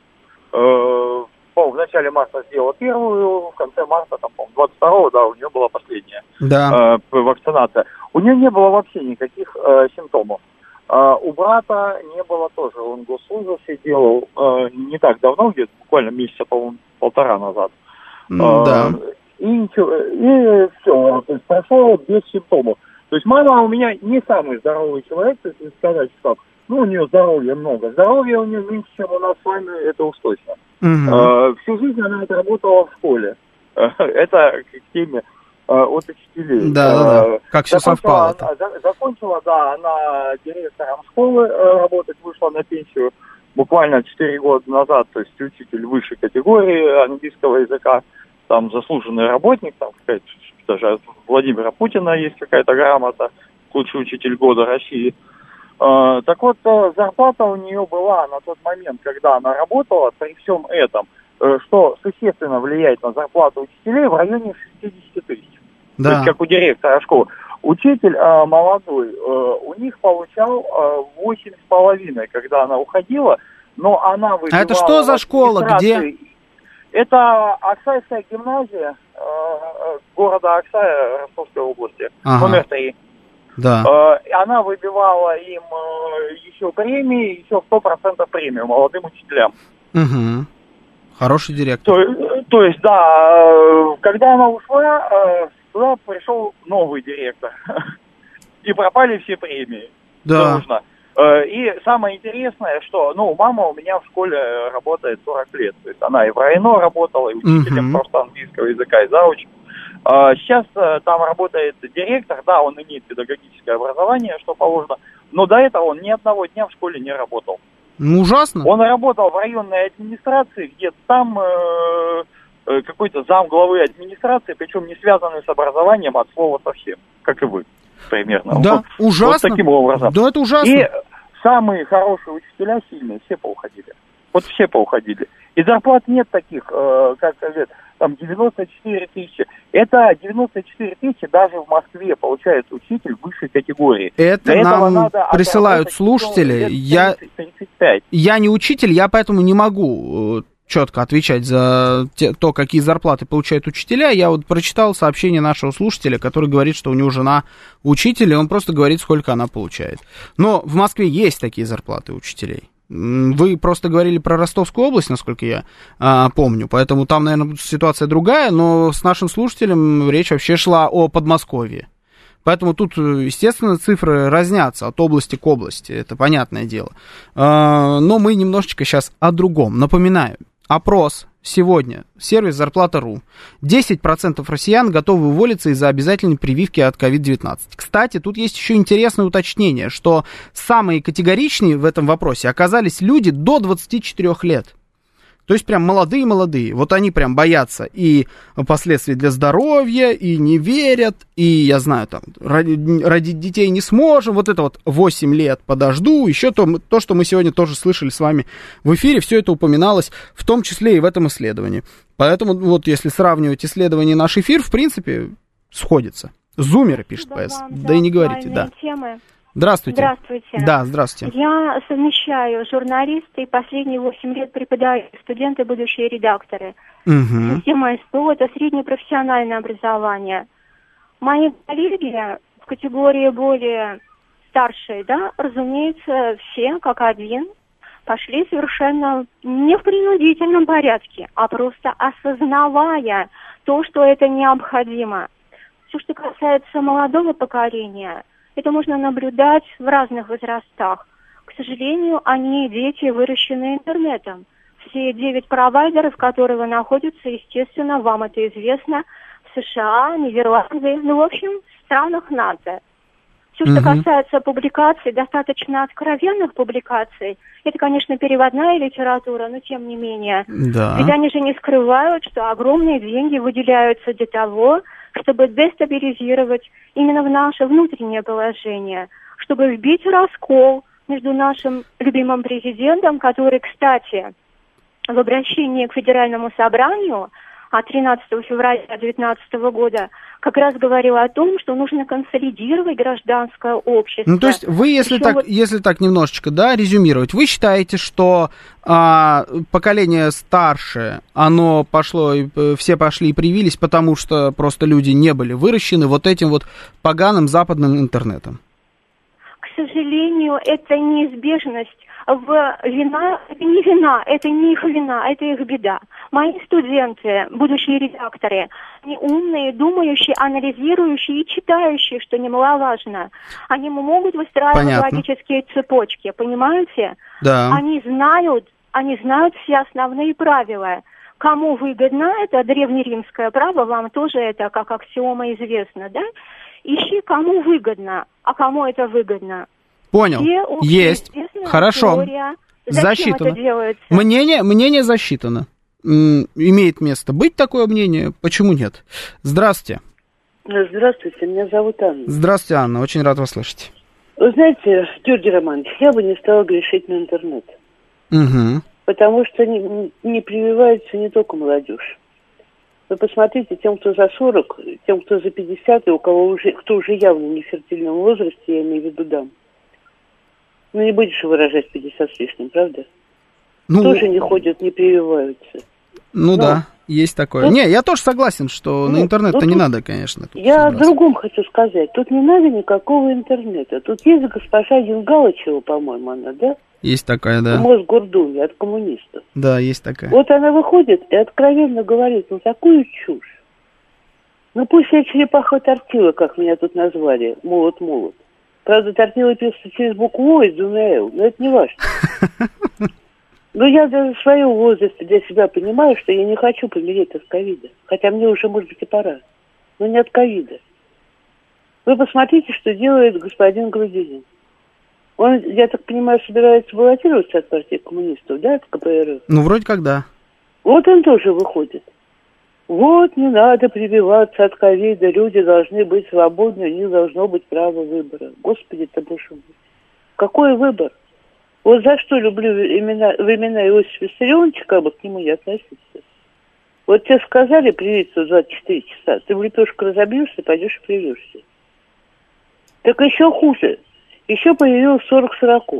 В начале марта сделала первую, в конце марта, там, 22-го, да, у нее была последняя вакцинация. У нее не было вообще никаких симптомов. У брата не было тоже, он госслужащий делал не так давно, где-то буквально месяца, по-моему, полтора назад. Да. И ничего, и все, то есть прошло без симптомов. То есть мама у меня не самый здоровый человек, то есть сказать, что ну, у нее здоровья много. Здоровья у нее меньше, чем у нас с вами, это уж точно. Всю жизнь она отработала в школе. Это к теме от учителей. Да. Как все совпало. Закончила, да, она директором школы работать, вышла на пенсию буквально 4 года назад, то есть учитель высшей категории английского языка, там заслуженный работник, там какая-то, даже от Владимира Путина есть какая-то грамота, лучший учитель года России. Так вот, зарплата у нее была на тот момент, когда она работала, при всем этом, что существенно влияет на зарплату учителей, в районе 60 тысяч. Да. То есть, как у директора школы. Учитель молодой, у них получал 8,5, когда она уходила, но она выбивала... А это что за школа, где? Это Аксайская гимназия города Аксая Ростовской области, номер 3. Да. Она выбивала им еще премии, еще 100% премию молодым учителям. Угу. Хороший директор. То есть, да, когда она ушла, туда пришел новый директор. И пропали все премии. Да. Нужно. И самое интересное, что, ну, мама у меня в школе работает 40 лет. То есть она и в РАИНО работала, и учителем просто английского языка, и заучем. Сейчас там работает директор, да, он имеет педагогическое образование, что положено, но до этого он ни одного дня в школе не работал. Ну, ужасно. Он работал в районной администрации, где там какой-то зам главы администрации, причем не связанный с образованием от слова совсем, как и вы, примерно. Да, вот, ужасно. Вот таким образом. Да, это ужасно. И самые хорошие учителя, сильные, все поуходили. Вот все поуходили. И зарплат нет таких, как там 94 тысячи. Это 94 тысячи даже в Москве получает учитель высшей категории. Это нам присылают слушатели. 35. Я не учитель, я поэтому не могу четко отвечать за то, какие зарплаты получают учителя. Я вот прочитал сообщение нашего слушателя, который говорит, что у него жена учитель, и он просто говорит, сколько она получает. Но в Москве есть такие зарплаты учителей. Вы просто говорили про Ростовскую область, насколько я помню, поэтому там, наверное, ситуация другая, но с нашим слушателем речь вообще шла о Подмосковье. Поэтому тут, естественно, цифры разнятся от области к области, это понятное дело. Но мы немножечко сейчас о другом. Напоминаю, Опрос сегодня. Сервис «Зарплата.ру». 10% россиян готовы уволиться из-за обязательной прививки от COVID-19. Кстати, тут есть еще интересное уточнение, что самые категоричные в этом вопросе оказались люди до 24 лет. То есть прям молодые-молодые. Вот они прям боятся и последствий для здоровья, и не верят, и, я знаю, там, родить детей не сможем. Вот это вот 8 лет подожду. Еще то, что мы сегодня тоже слышали с вами в эфире, все это упоминалось, в том числе и в этом исследовании. Поэтому вот если сравнивать исследование и наш эфир, в принципе, сходится. Зумеры, пишет ПС. Да и не говорите, да. Темы. Здравствуйте. Здравствуйте. Да, здравствуйте. Я совмещаю журналисты и последние 8 лет преподаю студенты, будущие редакторы. Система СПО – это среднее профессиональное образование. Мои коллеги в категории более старшие, да, разумеется, все как один пошли совершенно не в принудительном порядке, а просто осознавая то, что это необходимо. Все, что касается молодого поколения – это можно наблюдать в разных возрастах. К сожалению, они дети, выращенные интернетом. Все 9 провайдеров, которые находятся, естественно, вам это известно, в США, Нидерланды, в общем, в странах НАТО. Все, что касается публикаций, достаточно откровенных публикаций, это, конечно, переводная литература, но тем не менее. Да. Ведь они же не скрывают, что огромные деньги выделяются для того, чтобы дестабилизировать именно в наше внутреннее положение, чтобы вбить раскол между нашим любимым президентом, который, кстати, в обращении к Федеральному собранию от 13 февраля 2019 года как раз говорил о том, что нужно консолидировать гражданское общество. Ну, то есть вы, если так немножечко, да, резюмировать, вы считаете, что поколение старшее, оно пошло, все пошли и привились, потому что просто люди не были выращены вот этим вот поганым западным интернетом? К сожалению, это неизбежность. Вина, это не вина, это не их вина, это их беда. Мои студенты, будущие редакторы, они умные, думающие, анализирующие и читающие, что немаловажно. Они могут выстраивать логические цепочки, понимаете? Да. Они знают все основные правила. Кому выгодно, это древнеримское право, вам тоже это как аксиома известно, да? Ищи, кому выгодно, а кому это выгодно. Понял. Есть. Хорошо. Засчитано. Мнение засчитано. Имеет место быть такое мнение. Почему нет? Здравствуйте. Здравствуйте, меня зовут Анна. Здравствуйте, Анна. Очень рад вас слышать. Вы знаете, Георгий Романович, я бы не стала грешить на интернет. Потому что не прививается не только молодежь. Вы посмотрите, тем, кто за 40, тем, кто за 50, и кто уже явно не в фертильном возрасте, я имею в виду дам. Ну, не будешь выражать 50 с лишним, правда? Тоже не ходят, не прививаются. Да, есть такое. Я тоже согласен, что на интернет-то не надо, конечно. Я о другом хочу сказать. Тут не надо никакого интернета. Тут есть госпожа Юнгалычева, по-моему, она, да? Есть такая, да. В Мосгордуме от коммунистов. Да, есть такая. Вот она выходит и откровенно говорит, такую чушь. Пусть я черепаха тортила, как меня тут назвали, молот-молот. Правда, тортила пишется через букву О и с двумя Л, но это не важно. Но я даже в своем возрасте для себя понимаю, что я не хочу помереть от ковида. Хотя мне уже, может быть, и пора. Но не от ковида. Вы посмотрите, что делает господин Грудинин. Он, я так понимаю, собирается баллотироваться от партии коммунистов, да, от КПРФ? Вроде как да. Вот он тоже выходит. Вот не надо прививаться от ковида, люди должны быть свободны, у них должно быть право выбора. Господи ты, боже мой. Какой выбор? Вот за что люблю времена Иосифа Виссарионовича, как бы к нему не относиться. Вот тебе сказали привиться в 24 часа, ты в лепешку разобьешься, пойдешь и привьешься. Так еще хуже. Еще появилось 40 сороков.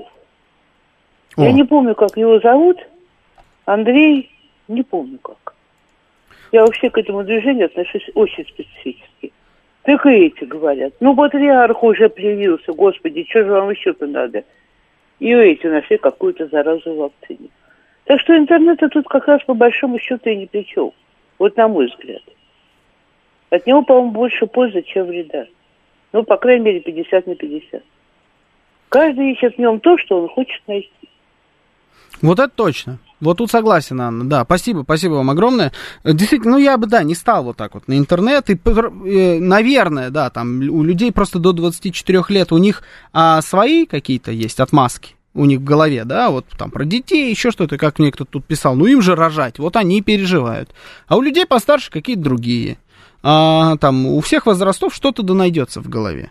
Я не помню, как его зовут. Андрей, не помню как. Я вообще к этому движению отношусь очень специфически. Так и эти говорят. Патриарх уже привился, господи, что же вам еще-то надо? И эти нашли какую-то заразу в вакцине. Так что интернет тут как раз по большому счету и ни при чем. Вот на мой взгляд. От него, по-моему, больше пользы, чем вреда. По крайней мере, 50 на 50. Каждый ищет в нем то, что он хочет найти. Вот это точно. Вот тут согласен, Анна, да, спасибо вам огромное. Действительно, я бы, не стал вот так вот на интернет, и, наверное, да, там у людей просто до 24 лет, у них свои какие-то есть отмазки у них в голове, да, вот там про детей, еще что-то, как мне кто-то тут писал, им же рожать, вот они и переживают. А у людей постарше какие-то другие. Там у всех возрастов что-то да найдется в голове.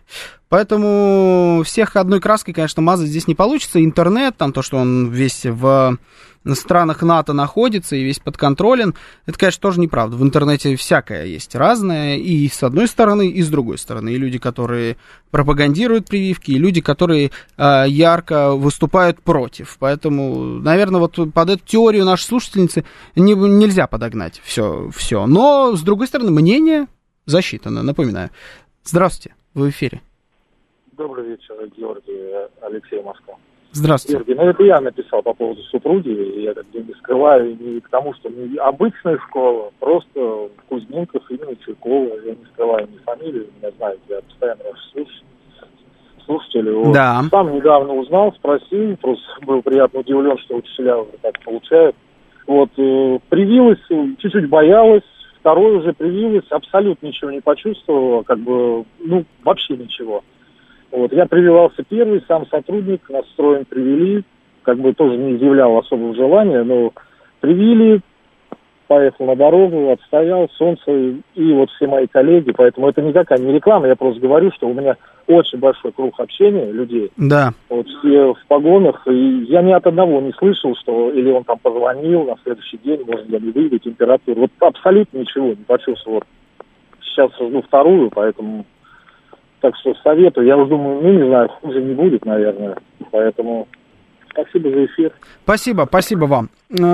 Поэтому всех одной краской, конечно, мазать здесь не получится. Интернет, там то, что он весь в странах НАТО находится и весь подконтролен, это, конечно, тоже неправда. В интернете всякое есть разное, и с одной стороны, и с другой стороны. И люди, которые пропагандируют прививки, и люди, которые ярко выступают против. Поэтому, наверное, вот под эту теорию нашей слушательницы нельзя подогнать все. Но, с другой стороны, мнение засчитано, напоминаю. Здравствуйте, вы в эфире. Добрый вечер, Георгий, Алексей, Москва. Здравствуйте. Георгий, это я написал по поводу супруги, я как бы не скрываю не к тому, что не обычная школа, просто в Кузьминках имени Чайкова, я не скрываю ни фамилию, меня знаете, я постоянно ваш слушатель. Вот. Да. Сам недавно узнал, спросил, просто был приятно удивлен, что учителя уже так получают. Вот, привилась, чуть-чуть боялась, второй уже привилась, абсолютно ничего не почувствовала, как бы, вообще ничего. Вот, я прививался первый, сам сотрудник, нас строем привели, как бы тоже не изъявлял особого желания, но привили, поехал на дорогу, отстоял, солнце, и вот все мои коллеги, поэтому это никакая не реклама, я просто говорю, что у меня очень большой круг общения людей, да. Вот все в погонах, и я ни от одного не слышал, что или он там позвонил на следующий день, может, я не выйду, температуру, вот абсолютно ничего не почувствовал. Сейчас вторую, поэтому... Так что советую. Я уже думаю, не знаю, хуже не будет, наверное. Поэтому спасибо за эфир. Спасибо вам.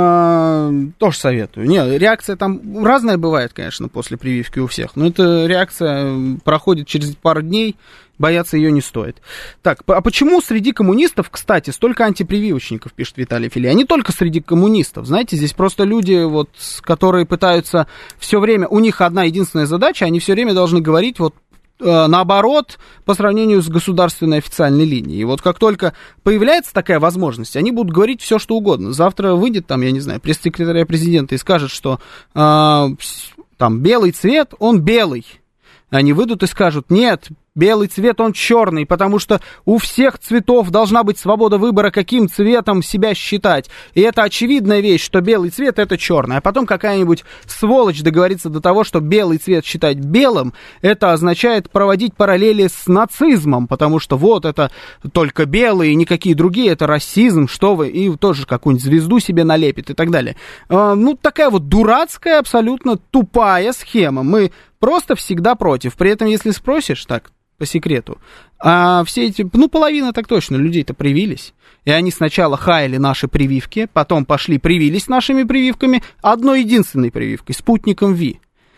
Тоже советую. Реакция там разная бывает, конечно, после прививки у всех. Но эта реакция проходит через пару дней. Бояться ее не стоит. Так, а почему среди коммунистов, кстати, столько антипрививочников, пишет Виталий Фили? А не только среди коммунистов. Знаете, здесь просто люди, вот, которые пытаются все время... У них одна единственная задача, они все время должны говорить вот наоборот, по сравнению с государственной официальной линией. И вот как только появляется такая возможность, они будут говорить все, что угодно. Завтра выйдет там, я не знаю, пресс-секретаря президента и скажет, что там белый цвет, он белый. Они выйдут и скажут, нет, белый цвет, он черный, потому что у всех цветов должна быть свобода выбора, каким цветом себя считать. И это очевидная вещь, что белый цвет это черный. А потом какая-нибудь сволочь договорится до того, что белый цвет считать белым, это означает проводить параллели с нацизмом, потому что вот это только белые и никакие другие, это расизм, что вы, и тоже какую-нибудь звезду себе налепит и так далее. Такая вот дурацкая, абсолютно тупая схема. Мы просто всегда против. При этом, если спросишь, так, по секрету, а все эти, половина так точно, людей-то привились. И они сначала хаяли наши прививки, потом пошли привились нашими прививками, одной единственной прививкой, спутником Ви.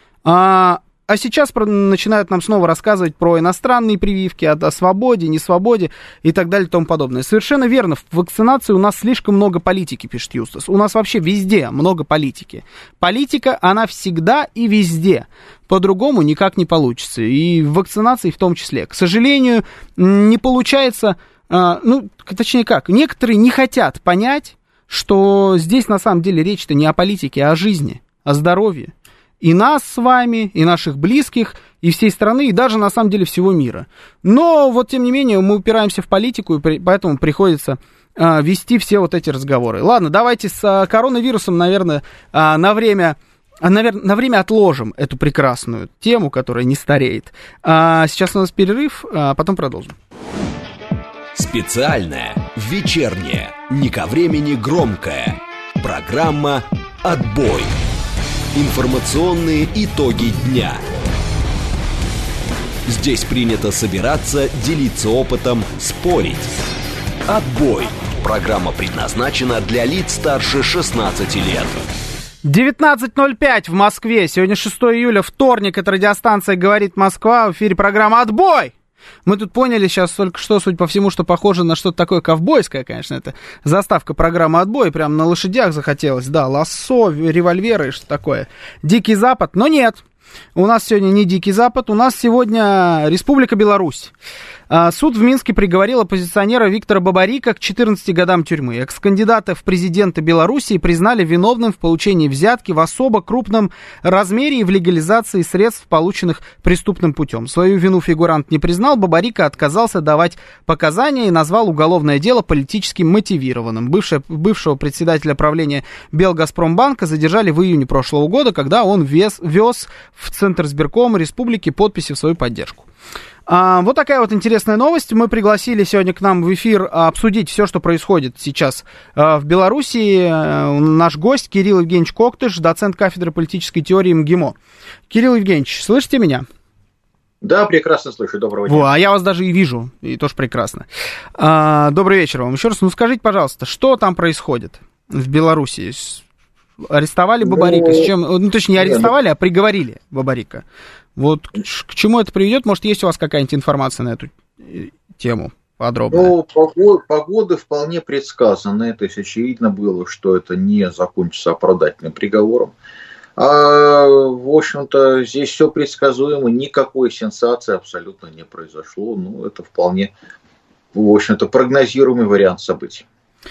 А сейчас начинают нам снова рассказывать про иностранные прививки, о свободе, несвободе и так далее и тому подобное. Совершенно верно, в вакцинации у нас слишком много политики, пишет Юстас. У нас вообще везде много политики. Политика, она всегда и везде. По-другому никак не получится. И в вакцинации в том числе. К сожалению, не получается, точнее как, некоторые не хотят понять, что здесь на самом деле речь-то не о политике, а о жизни, о здоровье. И нас с вами, и наших близких, и всей страны, и даже, на самом деле, всего мира. Но, вот, тем не менее, мы упираемся в политику, и поэтому приходится вести все вот эти разговоры. Ладно, давайте с коронавирусом, наверное, на время отложим эту прекрасную тему, которая не стареет. Сейчас у нас перерыв, а потом продолжим. Специальная, вечерняя, не ко времени громкая. Программа «Отбой». Информационные итоги дня. Здесь принято собираться, делиться опытом, спорить. «Отбой». Программа предназначена для лиц старше 16 лет. 19:05 в Москве. Сегодня 6 июля, вторник. Это радиостанция «Говорит Москва». В эфире программа «Отбой». Мы тут поняли сейчас только что, судя по всему, что похоже на что-то такое ковбойское, конечно, это заставка программы «Отбой», прям на лошадях захотелось, да, лассо, револьверы и что такое, Дикий Запад, но нет. У нас сегодня не Дикий Запад, у нас сегодня Республика Беларусь. Суд в Минске приговорил оппозиционера Виктора Бабарика к 14 годам тюрьмы. Экс-кандидата в президенты Белоруссии признали виновным в получении взятки в особо крупном размере и в легализации средств, полученных преступным путем. Свою вину фигурант не признал, Бабарика отказался давать показания и назвал уголовное дело политически мотивированным. Бывшего председателя правления Белгазпромбанка задержали в июне прошлого года, когда он вез в Центр избиркома республики подписи в свою поддержку. Вот такая вот интересная новость. Мы пригласили сегодня к нам в эфир обсудить все, что происходит сейчас в Белоруссии. Наш гость Кирилл Евгеньевич Коктыш, доцент кафедры политической теории МГИМО. Кирилл Евгеньевич, слышите меня? Да, прекрасно слышу. Доброго дня. А я вас даже и вижу, и тоже прекрасно. Добрый вечер вам еще раз. Скажите, пожалуйста, что там происходит в Белоруссии? Арестовали Бабарика? С чем? Точнее, не арестовали, а приговорили Бабарика. Вот к чему это приведет? Может, есть у вас какая-нибудь информация на эту тему подробная? Погода вполне предсказанная. То есть, очевидно было, что это не закончится оправдательным приговором. В общем-то, здесь все предсказуемо. Никакой сенсации абсолютно не произошло. Это вполне, в общем-то, прогнозируемый вариант событий.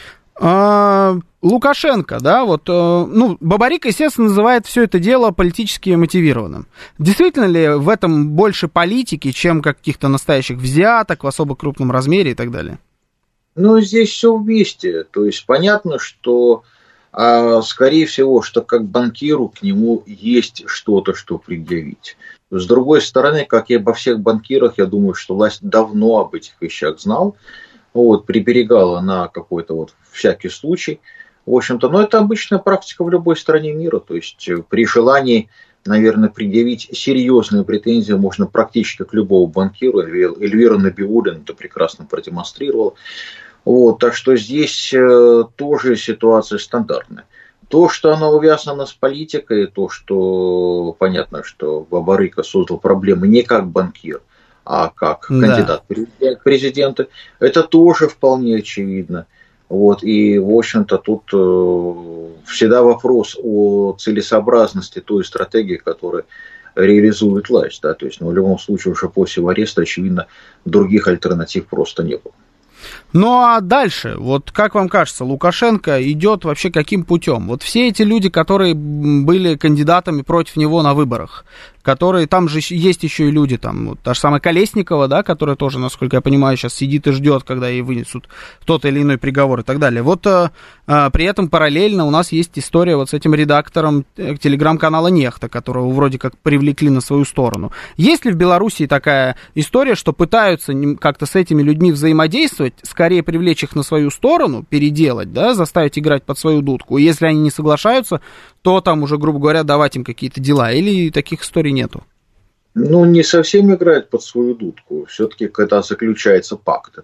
Лукашенко, да, Бабарик, естественно, называет все это дело политически мотивированным. Действительно ли в этом больше политики, чем каких-то настоящих взяток в особо крупном размере и так далее? Здесь все вместе. То есть понятно, что, скорее всего, что как банкиру к нему есть что-то, что предъявить. С другой стороны, как и обо всех банкирах, я думаю, что власть давно об этих вещах знала. Приберегала на какой-то всякий случай. В общем-то, это обычная практика в любой стране мира. То есть при желании, наверное, предъявить серьезные претензии можно практически к любому банкиру. Эльвира Набиуллина это прекрасно продемонстрировала. Так что здесь тоже ситуация стандартная. То, что она увязана с политикой, то, что понятно, что Бабарика создал проблемы не как банкир, а как кандидат в президенты, это тоже вполне очевидно. И, в общем-то, тут всегда вопрос о целесообразности той стратегии, которую реализует власть. Да? То есть, в любом случае, уже после ареста, очевидно, других альтернатив просто не было. А дальше, как вам кажется, Лукашенко идет вообще каким путем? Все эти люди, которые были кандидатами против него на выборах, которые, там же есть еще и люди, та же самая Колесникова, да, которая тоже, насколько я понимаю, сейчас сидит и ждет, когда ей вынесут тот или иной приговор и так далее. При этом параллельно у нас есть история с этим редактором телеграм-канала «Нехта», которого вроде как привлекли на свою сторону. Есть ли в Белоруссии такая история, что пытаются как-то с этими людьми взаимодействовать, скорее привлечь их на свою сторону, переделать, да, заставить играть под свою дудку? И если они не соглашаются, то там уже, грубо говоря, давать им какие-то дела, или таких историй нету? Не совсем играет под свою дудку. Все-таки, когда заключается пакт,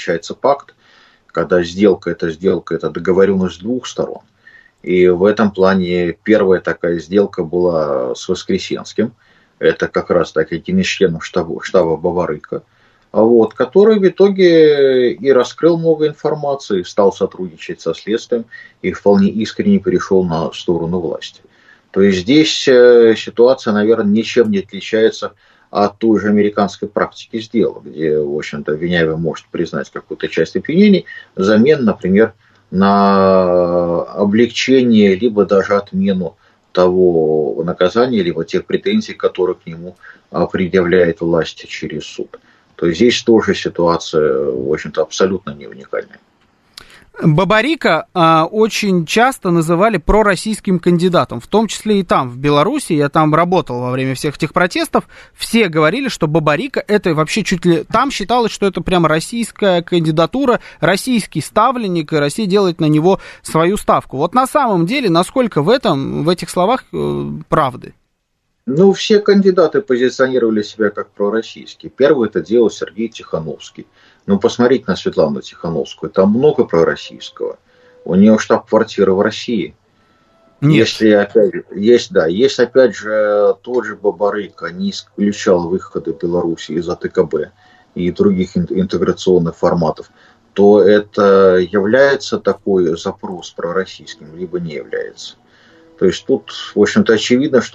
когда сделка, это договоренность двух сторон. И в этом плане первая такая сделка была с Воскресенским. Это как раз один из членов штаба Бабарика. Который в итоге и раскрыл много информации, стал сотрудничать со следствием и вполне искренне перешел на сторону власти. То есть здесь ситуация, наверное, ничем не отличается от той же американской практики дела, где, в общем-то, обвиняемый может признать какую-то часть обвинений взамен, например, на облегчение, либо даже отмену того наказания, либо тех претензий, которые к нему предъявляет власть через суд. То есть здесь тоже ситуация, в общем-то, абсолютно не уникальная. Бабарика очень часто называли пророссийским кандидатом, в том числе и там, в Беларуси. Я там работал во время всех этих протестов. Все говорили, что Бабарика это вообще чуть ли... Там считалось, что это прямо российская кандидатура, российский ставленник, и Россия делает на него свою ставку. На самом деле, насколько в этих словах правды? Все кандидаты позиционировали себя как пророссийские. Первый это делал Сергей Тихановский. Посмотрите на Светлану Тихановскую. Там много пророссийского. У нее штаб-квартира в России. Если опять же тот же Бабарика не исключал выходы Беларуси из АТКБ и других интеграционных форматов, то это является такой запрос пророссийским, либо не является. То есть тут, в общем-то, очевидно, что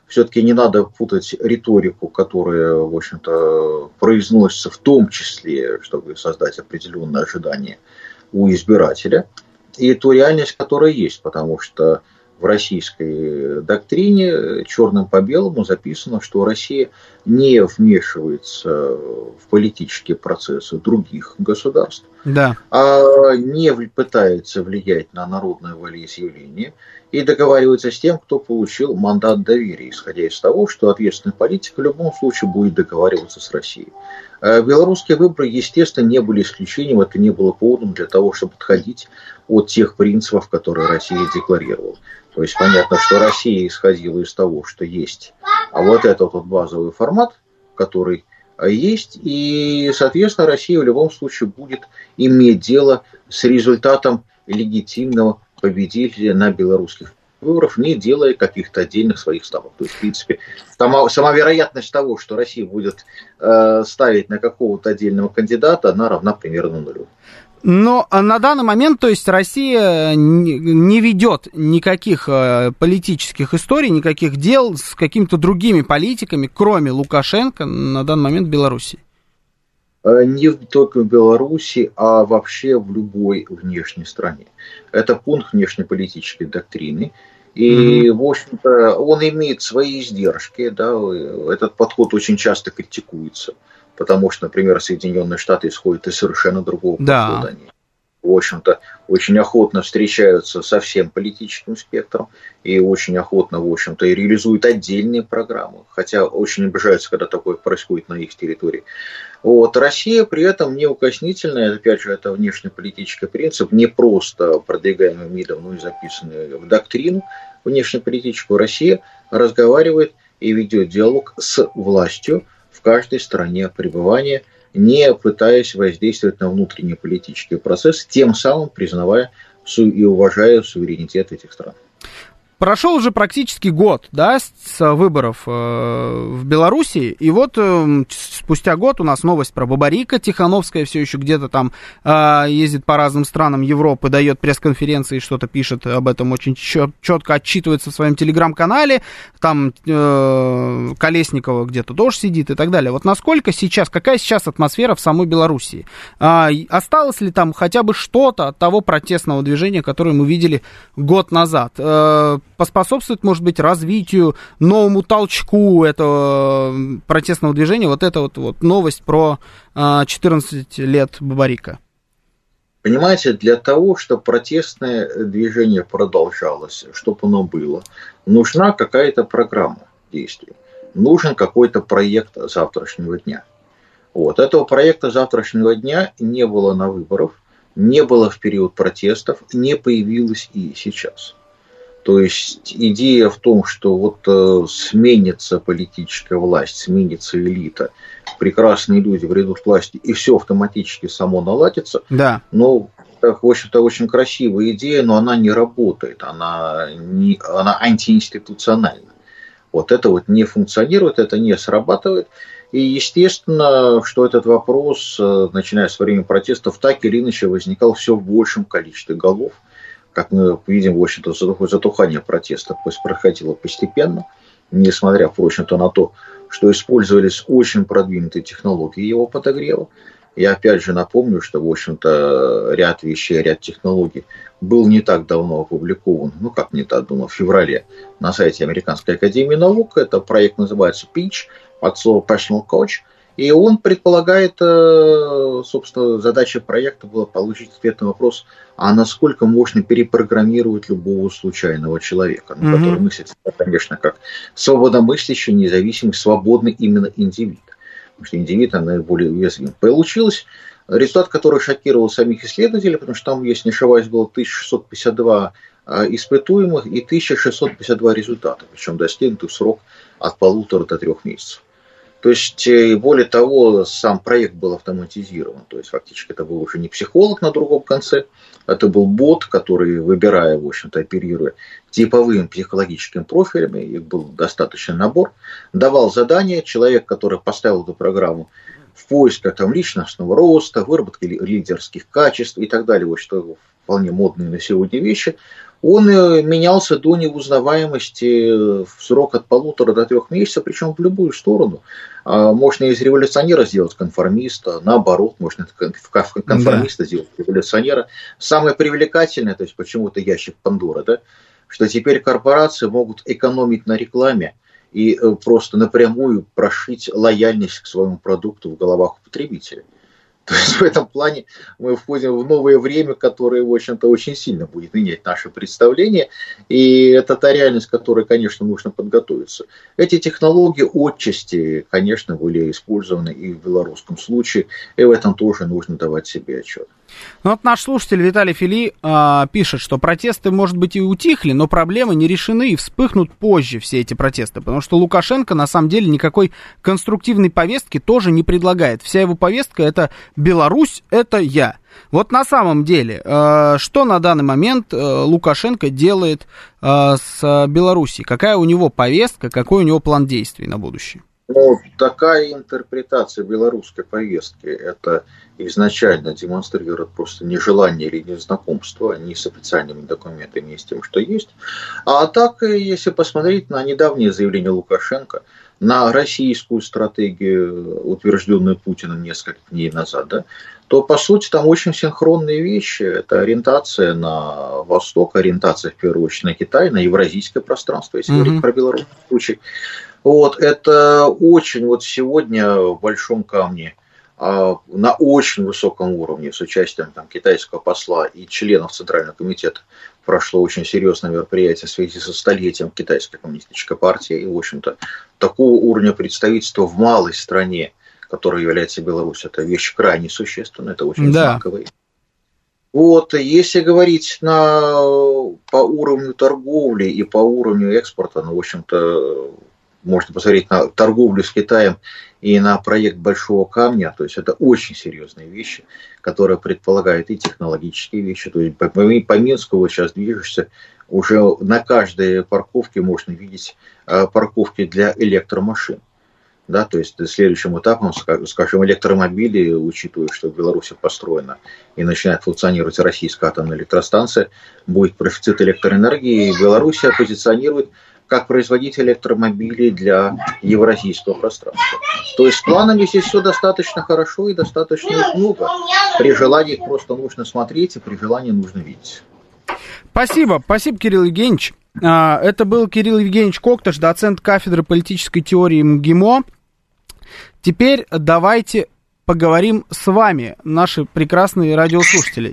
все-таки не надо путать риторику, которая, в общем-то, произносится в том числе, чтобы создать определенные ожидания у избирателя, и ту реальность, которая есть, потому что в российской доктрине черным по белому записано, что Россия не вмешивается в политические процессы других государств, да, а не пытается влиять на народное волеизъявление и договаривается с тем, кто получил мандат доверия, исходя из того, что ответственный политик в любом случае будет договариваться с Россией. Белорусские выборы, естественно, не были исключением, это не было поводом для того, чтобы отходить от тех принципов, которые Россия декларировала. То есть понятно, что Россия исходила из того, что есть, а вот этот вот базовый формат, который есть, и, соответственно, Россия в любом случае будет иметь дело с результатом легитимного победителя на белорусских выборах, не делая каких-то отдельных своих ставок. То есть, в принципе, сама вероятность того, что Россия будет ставить на какого-то отдельного кандидата, она равна примерно нулю. Но на данный момент, то есть, Россия не ведет никаких политических историй, никаких дел с какими-то другими политиками, кроме Лукашенко, на данный момент в Беларуси. Не только в Беларуси, а вообще в любой внешней стране. Это пункт внешнеполитической доктрины. И, в общем-то, он имеет свои издержки. Да, этот подход очень часто критикуется. Потому что, например, Соединенные Штаты исходят из совершенно другого подхода. Они, в общем-то, очень охотно встречаются со всем политическим спектром и очень охотно, в общем-то, и реализуют отдельные программы, хотя очень обижаются, когда такое происходит на их территории. Вот. Россия при этом неукоснительная, опять же, это внешнеполитический принцип, не просто продвигаемый МИДом, но и записанный в доктрину внешнеполитическую. Россия разговаривает и ведет диалог с властью в каждой стране пребывания, не пытаясь воздействовать на внутренний политический процесс, тем самым признавая и уважая суверенитет этих стран. Прошел уже практически год, да, с выборов в Беларуси, и вот спустя год у нас новость про Бабарика. Тихановская все еще где-то там ездит по разным странам Европы, дает пресс-конференции, что-то пишет об этом, очень четко отчитывается в своем телеграм-канале, там Колесникова где-то тоже сидит и так далее. Вот насколько сейчас, какая сейчас атмосфера в самой Белоруссии? Осталось ли там хотя бы что-то от того протестного движения, которое мы видели год назад? Поспособствует, может быть, развитию, новому толчку этого протестного движения, вот эта вот новость про 14 лет Бабарика? Понимаете, для того, чтобы протестное движение продолжалось, чтобы оно было, нужна какая-то программа действий, нужен какой-то проект завтрашнего дня. Вот. Этого проекта завтрашнего дня не было на выборах, не было в период протестов, не появилось и сейчас. То есть идея в том, что вот сменится политическая власть, сменится элита, прекрасные люди придут к власти, и все автоматически само наладится. Да. Ну, в общем-то, очень красивая идея, но она не работает, она антиинституциональна. Вот это вот не функционирует, это не срабатывает. И естественно, что этот вопрос, начиная с времени протестов, так или иначе возникал все в большем количестве голов. Как мы видим, в общем-то, затухание протеста происходило постепенно, несмотря, впрочем-то, на то, что использовались очень продвинутые технологии его подогрева. Я опять же напомню, что, в общем-то, ряд вещей, ряд технологий был не так давно опубликован, ну как не так давно, в феврале на сайте Американской академии наук. Это проект называется PEACH, от слова Personal Coach. И он предполагает, собственно, задача проекта была получить ответ на вопрос, а насколько можно перепрограммировать любого случайного человека, который мыслит, конечно, как свободомыслящий, независимый, свободный именно индивид. Потому что индивид наиболее уязвим. Получилось результат, который шокировал самих исследователей, потому что там, если не ошибаюсь, было 1652 испытуемых и 1652 результата, причем достигнутых в срок от 1,5 до 3 месяцев. То есть, более того, сам проект был автоматизирован. То есть, фактически, это был уже не психолог на другом конце, это был бот, который, выбирая, в общем-то, оперируя типовым психологическим профилями, их был достаточный набор, давал задание, человек, который поставил эту программу в поисках там, личностного роста, выработки лидерских качеств и так далее, вот что вполне модные на сегодня вещи, он менялся до неузнаваемости в срок от 1,5 до 3 месяцев, причем в любую сторону. Можно из революционера сделать конформиста, наоборот, можно конформиста сделать революционера. Самое привлекательное, то есть почему это ящик Пандоры, да, что теперь корпорации могут экономить на рекламе и просто напрямую прошить лояльность к своему продукту в головах потребителей. То есть в этом плане мы входим в новое время, которое, в общем-то, очень сильно будет менять наше представление. И это та реальность, к которой, конечно, нужно подготовиться. Эти технологии отчасти, конечно, были использованы и в белорусском случае, и в этом тоже нужно давать себе отчет. Ну вот наш слушатель Виталий Фили пишет, что протесты, может быть, и утихли, но проблемы не решены и вспыхнут позже все эти протесты, потому что Лукашенко на самом деле никакой конструктивной повестки тоже не предлагает. Вся его повестка — это «Беларусь — это я». Вот на самом деле, что на данный момент Лукашенко делает с Белоруссией? Какая у него повестка, какой у него план действий на будущее? Ну, такая интерпретация белорусской повестки, это изначально демонстрирует просто нежелание или незнакомство ни с официальными документами, ни с тем, что есть. А так, если посмотреть на недавнее заявление Лукашенко, на российскую стратегию, утвержденную Путиным несколько дней назад, да, то, по сути, там очень синхронные вещи. Это ориентация на Восток, ориентация, в первую очередь, на Китай, на евразийское пространство, если говорить про Беларусь в случае. Вот, это очень вот сегодня в большом камне, на очень высоком уровне, с участием там китайского посла и членов Центрального комитета, прошло очень серьезное мероприятие в связи со столетием Китайской коммунистической партии. И, в общем-то, такого уровня представительства в малой стране, которая является Беларусь, это вещь крайне существенная, это очень знаковая. Вот, если говорить по уровню торговли и по уровню экспорта, ну, в общем-то, можно посмотреть на торговлю с Китаем и на проект Большого камня, то есть это очень серьезные вещи, которые предполагают и технологические вещи. То есть по Минску вот сейчас движешься, уже на каждой парковке можно видеть парковки для электромашин. Да, то есть следующим этапом, скажем, электромобили, учитывая, что в Беларуси построена и начинает функционировать российская атомная электростанция, будет профицит электроэнергии, и Белоруссия позиционирует как производитель электромобилей для евразийского пространства. То есть с планами здесь все достаточно хорошо и достаточно их много. При желании их просто нужно смотреть, и при желании нужно видеть. Спасибо, Кирилл Евгеньевич. Это был Кирилл Евгеньевич Коктыш, доцент кафедры политической теории МГИМО. Теперь давайте поговорим с вами, наши прекрасные радиослушатели.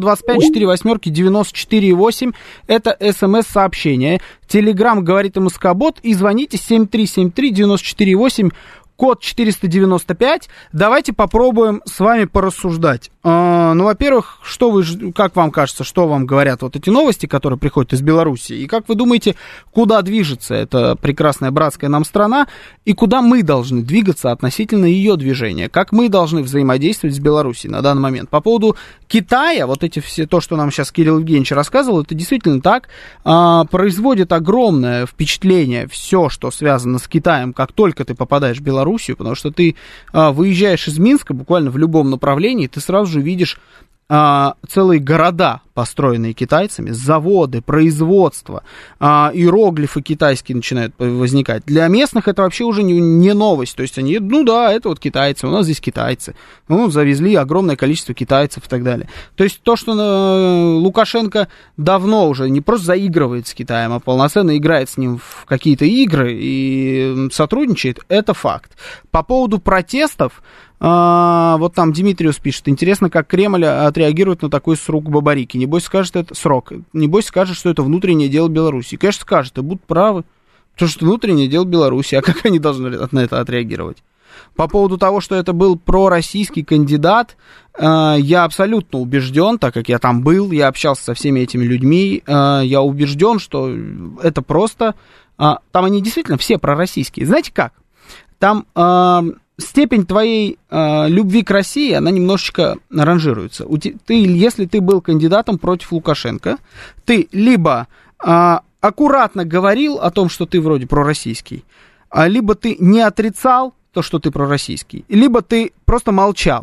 925-48-94-8, это СМС-сообщение. Телеграм говорит МСК-бот и звоните 7373-94-8, код 495. Давайте попробуем с вами порассуждать. Ну, во-первых, как вам кажется, что вам говорят вот эти новости, которые приходят из Беларуси? И как вы думаете, куда движется эта прекрасная братская нам страна? И куда мы должны двигаться относительно ее движения? Как мы должны взаимодействовать с Беларусью на данный момент? По поводу Китая, вот эти все, то, что нам сейчас Кирилл Евгеньевич рассказывал, это действительно так. Производит огромное впечатление все, что связано с Китаем, как только ты попадаешь в Белоруссию, потому что ты выезжаешь из Минска буквально в любом направлении, ты сразу же видишь целые города, построенные китайцами, заводы, производства, иероглифы китайские начинают возникать. Для местных это вообще уже не новость. То есть они, ну да, это вот китайцы, у нас здесь китайцы. Ну, завезли огромное количество китайцев и так далее. То есть то, что Лукашенко давно уже не просто заигрывает с Китаем, а полноценно играет с ним в какие-то игры и сотрудничает, это факт. По поводу протестов, вот там Димитриус пишет, интересно, как Кремль отреагирует на такой срок бабарики. Небось скажет, это срок. Небось скажет, что это внутреннее дело Беларуси. Конечно, скажет, и будут правы. Потому что внутреннее дело Беларуси. А как они должны на это отреагировать? По поводу того, что это был пророссийский кандидат, я абсолютно убежден, так как я там был, я общался со всеми этими людьми, я убежден, что это просто... Там они действительно все пророссийские. Знаете как? Там... степень твоей любви к России, она немножечко ранжируется. Если ты был кандидатом против Лукашенко, ты либо аккуратно говорил о том, что ты вроде пророссийский, либо ты не отрицал то, что ты пророссийский, либо ты просто молчал.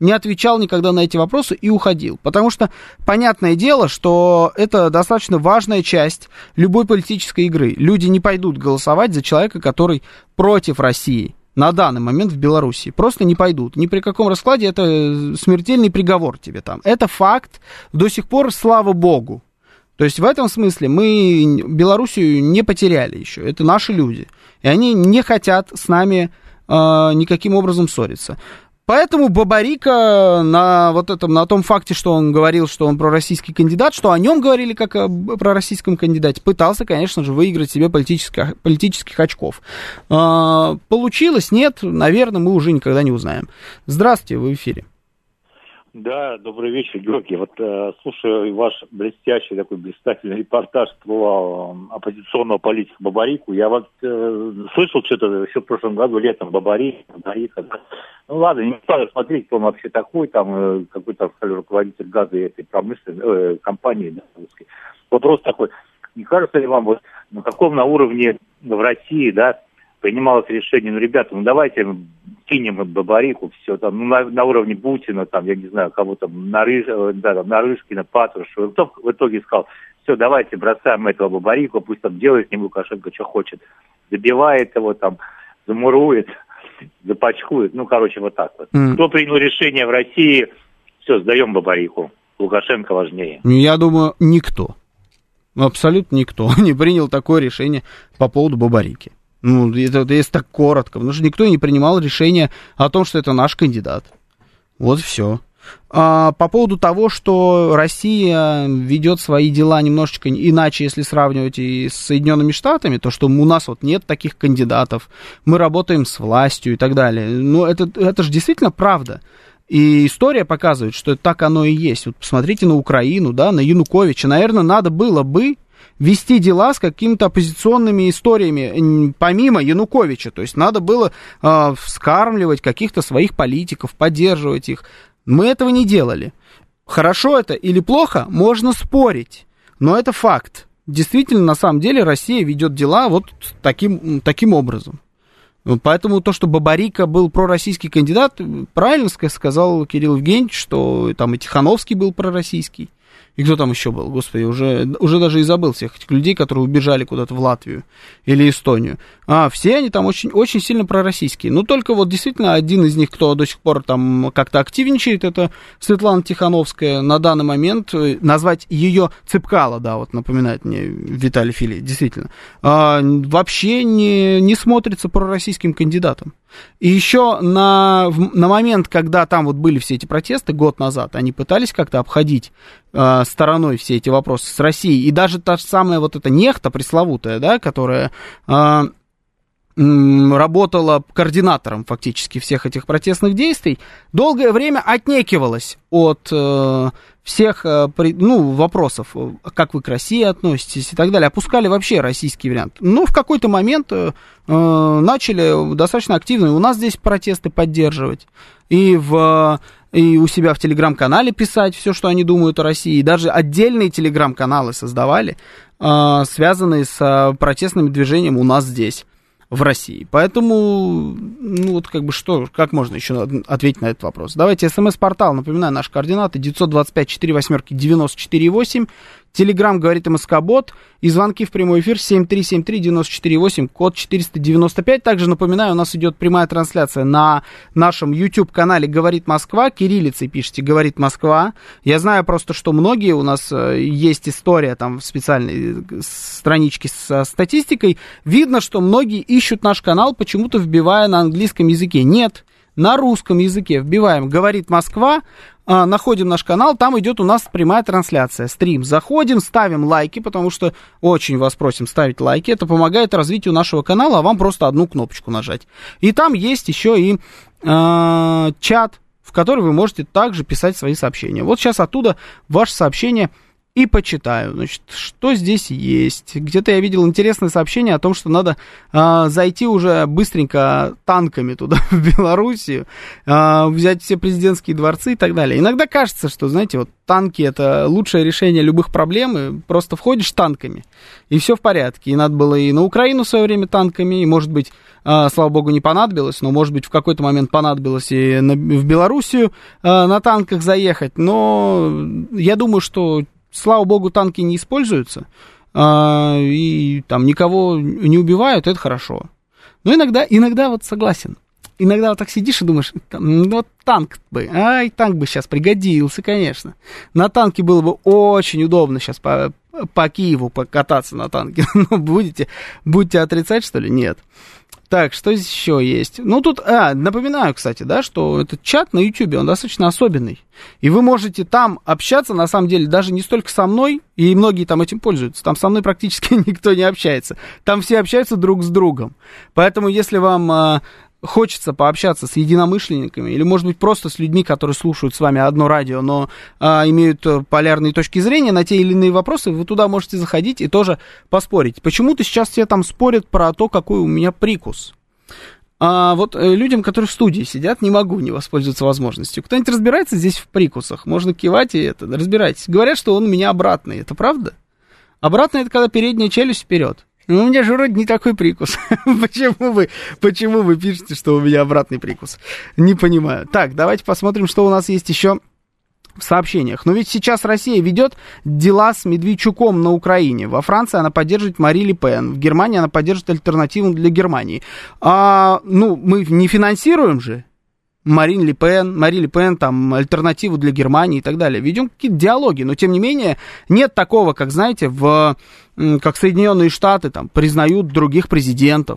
не отвечал никогда на эти вопросы и уходил. Потому что, понятное дело, что это достаточно важная часть любой политической игры. Люди не пойдут голосовать за человека, который против России на данный момент в Беларуси. Просто не пойдут. Ни при каком раскладе это смертельный приговор тебе там. Это факт. До сих пор, слава богу. То есть в этом смысле мы Белоруссию не потеряли еще. Это наши люди. И они не хотят с нами никаким образом ссориться. Поэтому Бабарико на вот этом, на том факте, что он говорил, что он пророссийский кандидат, что о нем говорили как о пророссийском кандидате, пытался, конечно же, выиграть себе политических очков. Получилось? Нет? Наверное, мы уже никогда не узнаем. Здравствуйте, вы в эфире. Да, добрый вечер, Георгий. Вот слушаю ваш блестящий такой блистательный репортаж про оппозиционного политика Бабарику. Я вот слышал что-то еще в прошлом году летом Бабарика. Ну ладно, не стал смотреть, кто он вообще такой, там какой-то руководитель газовой этой промышленной компании, да, русской. Вопрос такой, не кажется ли вам, вот на каком на уровне в России, да, принималось решение, ну, ребята, ну, давайте кинем Бабарику, все там, ну, на уровне Путина, там, я не знаю, кого там, Нарышкина, Патрушева. Кто в итоге сказал, все, давайте бросаем этого Бабарику, пусть там делает с ним Лукашенко, что хочет. Забивает его там, замурует, запачкует, ну, короче, вот так вот. Кто принял решение в России, все, сдаем Бабарику, Лукашенко важнее. Я думаю, никто, абсолютно никто не принял такое решение по поводу Бабарики. Ну, это если так коротко, потому что никто не принимал решение о том, что это наш кандидат. Вот все. По поводу того, что Россия ведет свои дела немножечко иначе, если сравнивать и с Соединенными Штатами, то, что у нас вот нет таких кандидатов, мы работаем с властью и так далее. Ну, это же действительно правда. И история показывает, что так оно и есть. Вот посмотрите на Украину, да, на Януковича. Наверное, надо было бы вести дела с какими-то оппозиционными историями, помимо Януковича. То есть надо было вскармливать каких-то своих политиков, поддерживать их. Мы этого не делали. Хорошо это или плохо, можно спорить. Но это факт. Действительно, на самом деле, Россия ведет дела вот таким образом. Поэтому то, что Бабарико был пророссийский кандидат, правильно сказал Кирилл Евгеньевич, что там и Тихановский был пророссийский. И кто там еще был? Господи, уже даже и забыл всех этих людей, которые убежали куда-то в Латвию или Эстонию. Все они там очень, очень сильно пророссийские. Но только вот действительно один из них, кто до сих пор там как-то активничает, это Светлана Тихановская. На данный момент назвать ее Цепкало, да, вот напоминает мне Виталий Филей, действительно, вообще не смотрится пророссийским кандидатом. И еще на момент, когда там вот были все эти протесты год назад, они пытались как-то обходить стороной все эти вопросы с Россией. И даже та же самая вот эта нехта пресловутая, да, которая работала координатором фактически всех этих протестных действий, долгое время отнекивалась от всех вопросов, как вы к России относитесь и так далее, опускали вообще российский вариант. Но в какой-то момент начали достаточно активно у нас здесь протесты поддерживать, и у себя в телеграм-канале писать все, что они думают о России, и даже отдельные телеграм-каналы создавали, связанные с протестным движением у нас здесь, в России. Поэтому, ну вот как бы как можно еще ответить на этот вопрос? Давайте СМС-портал, напоминаю, наши координаты 925-48-94-8, Телеграм говорит МСК-бот, и звонки в прямой эфир 7373-94-8, код 495. Также напоминаю, у нас идет прямая трансляция на нашем YouTube-канале «Говорит Москва», кириллицей пишите «Говорит Москва». Я знаю просто, что многие, у нас есть история там в специальной страничке со статистикой, видно, что многие ищут наш канал, почему-то вбивая на английском языке. Нет, на русском языке вбиваем «Говорит Москва», находим наш канал, там идет у нас прямая трансляция, стрим. Заходим, ставим лайки, потому что очень вас просим ставить лайки. Это помогает развитию нашего канала, а вам просто одну кнопочку нажать. И там есть еще и чат, в который вы можете также писать свои сообщения. Вот сейчас оттуда ваше сообщение и почитаю, значит, что здесь есть. Где-то я видел интересное сообщение о том, что надо зайти уже быстренько танками туда, в Белоруссию, взять все президентские дворцы и так далее. Иногда кажется, что, знаете, вот танки — это лучшее решение любых проблем, и просто входишь танками, и все в порядке. И надо было и на Украину в свое время танками, и, может быть, слава богу, не понадобилось, но, может быть, в какой-то момент понадобилось и в Белоруссию на танках заехать. Но я думаю, что, слава богу, танки не используются, и там никого не убивают, это хорошо. Но иногда вот согласен. Иногда вот так сидишь и думаешь, вот танк бы сейчас пригодился, конечно. На танке было бы очень удобно сейчас по Киеву покататься на танке. Но будете отрицать, что ли? Нет. Так, что здесь еще есть? Ну, тут, напоминаю, кстати, да, что этот чат на YouTube, он достаточно особенный. И вы можете там общаться, на самом деле, даже не столько со мной, и многие там этим пользуются. Там со мной практически никто не общается. Там все общаются друг с другом. Поэтому, если вам хочется пообщаться с единомышленниками, или, может быть, просто с людьми, которые слушают с вами одно радио, но имеют полярные точки зрения на те или иные вопросы, вы туда можете заходить и тоже поспорить. Почему-то сейчас все там спорят про то, какой у меня прикус. Вот людям, которые в студии сидят, не могу не воспользоваться возможностью. Кто-нибудь разбирается здесь в прикусах? Можно кивать и разбирайтесь. Говорят, что он у меня обратный. Это правда? Обратный — это когда передняя челюсть вперед. Ну, у меня же вроде не такой прикус. Почему вы пишете, что у меня обратный прикус? Не понимаю. Так, давайте посмотрим, что у нас есть еще в сообщениях. Но ведь сейчас Россия ведет дела с Медведчуком на Украине. Во Франции она поддерживает Мари Ле Пен. В Германии она поддерживает альтернативу для Германии. Мы не финансируем же Мари Ле Пен, там, альтернативу для Германии и так далее. Ведем какие-то диалоги, но, тем не менее, нет такого, как, знаете, как Соединенные Штаты там признают других президентов,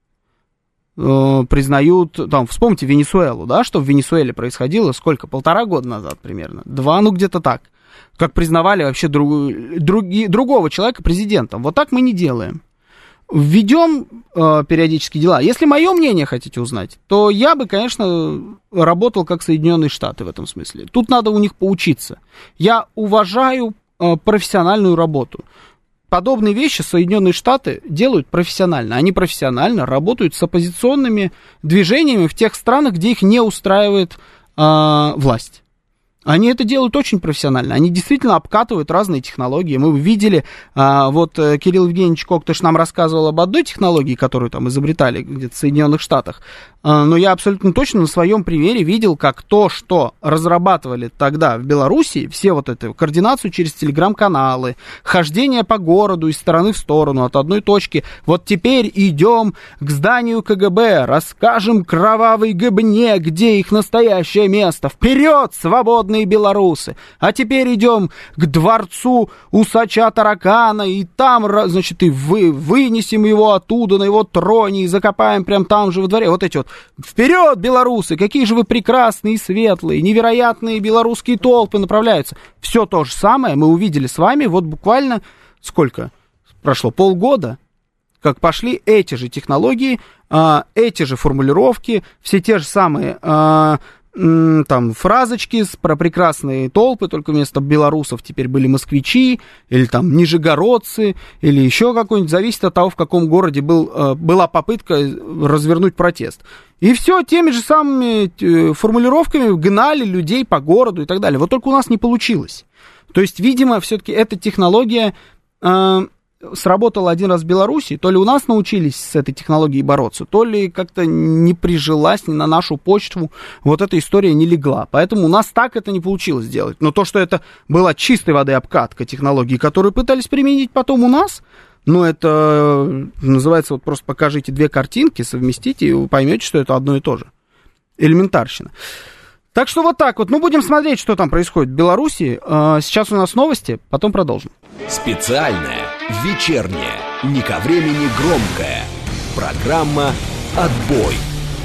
вспомните Венесуэлу, да, что в Венесуэле происходило, сколько, 1,5 года назад примерно, 2, где-то так, как признавали вообще другого человека президентом. Вот так мы не делаем. Введем периодически дела. Если мое мнение хотите узнать, то я бы, конечно, работал как Соединенные Штаты в этом смысле. Тут надо у них поучиться. Я уважаю профессиональную работу. Подобные вещи Соединенные Штаты делают профессионально. Они профессионально работают с оппозиционными движениями в тех странах, где их не устраивает власть. Они это делают очень профессионально. Они действительно обкатывают разные технологии. Мы видели, Кирилл Евгеньевич Коктыш нам рассказывал об одной технологии, которую там изобретали где-то в Соединенных Штатах. Но я абсолютно точно на своем примере видел, как то, что разрабатывали тогда в Белоруссии, все вот эту координацию через телеграм-каналы, хождение по городу из стороны в сторону, от одной точки. Вот теперь идем к зданию КГБ, расскажем кровавой гыбне, где их настоящее место. Вперед, свободные белорусы! А теперь идем к дворцу усача Таракана, и там, значит, и вынесем его оттуда на его троне и закопаем прямо там же во дворе. Вот эти вот. Вперед, белорусы! Какие же вы прекрасные, светлые, невероятные белорусские толпы направляются. Все то же самое мы увидели с вами вот буквально сколько? Прошло полгода, как пошли эти же технологии, эти же формулировки, все те же самые там фразочки про прекрасные толпы, только вместо белорусов теперь были москвичи, или там нижегородцы, или еще какой-нибудь, зависит от того, в каком городе была попытка развернуть протест. И все теми же самыми формулировками гнали людей по городу и так далее. Вот только у нас не получилось. То есть, видимо, все-таки эта технология сработала один раз в Беларуси, то ли у нас научились с этой технологией бороться, то ли как-то не прижилась, не на нашу почту, вот эта история не легла. Поэтому у нас так это не получилось сделать. Но то, что это была чистой воды обкатка технологий, которые пытались применить потом у нас, это называется, вот просто покажите две картинки, совместите, и вы поймете, что это одно и то же. Элементарщина. Так что вот так вот. Будем смотреть, что там происходит в Беларуси. Сейчас у нас новости, потом продолжим. Специальная, вечерняя, не ко времени громкая. Программа «Отбой».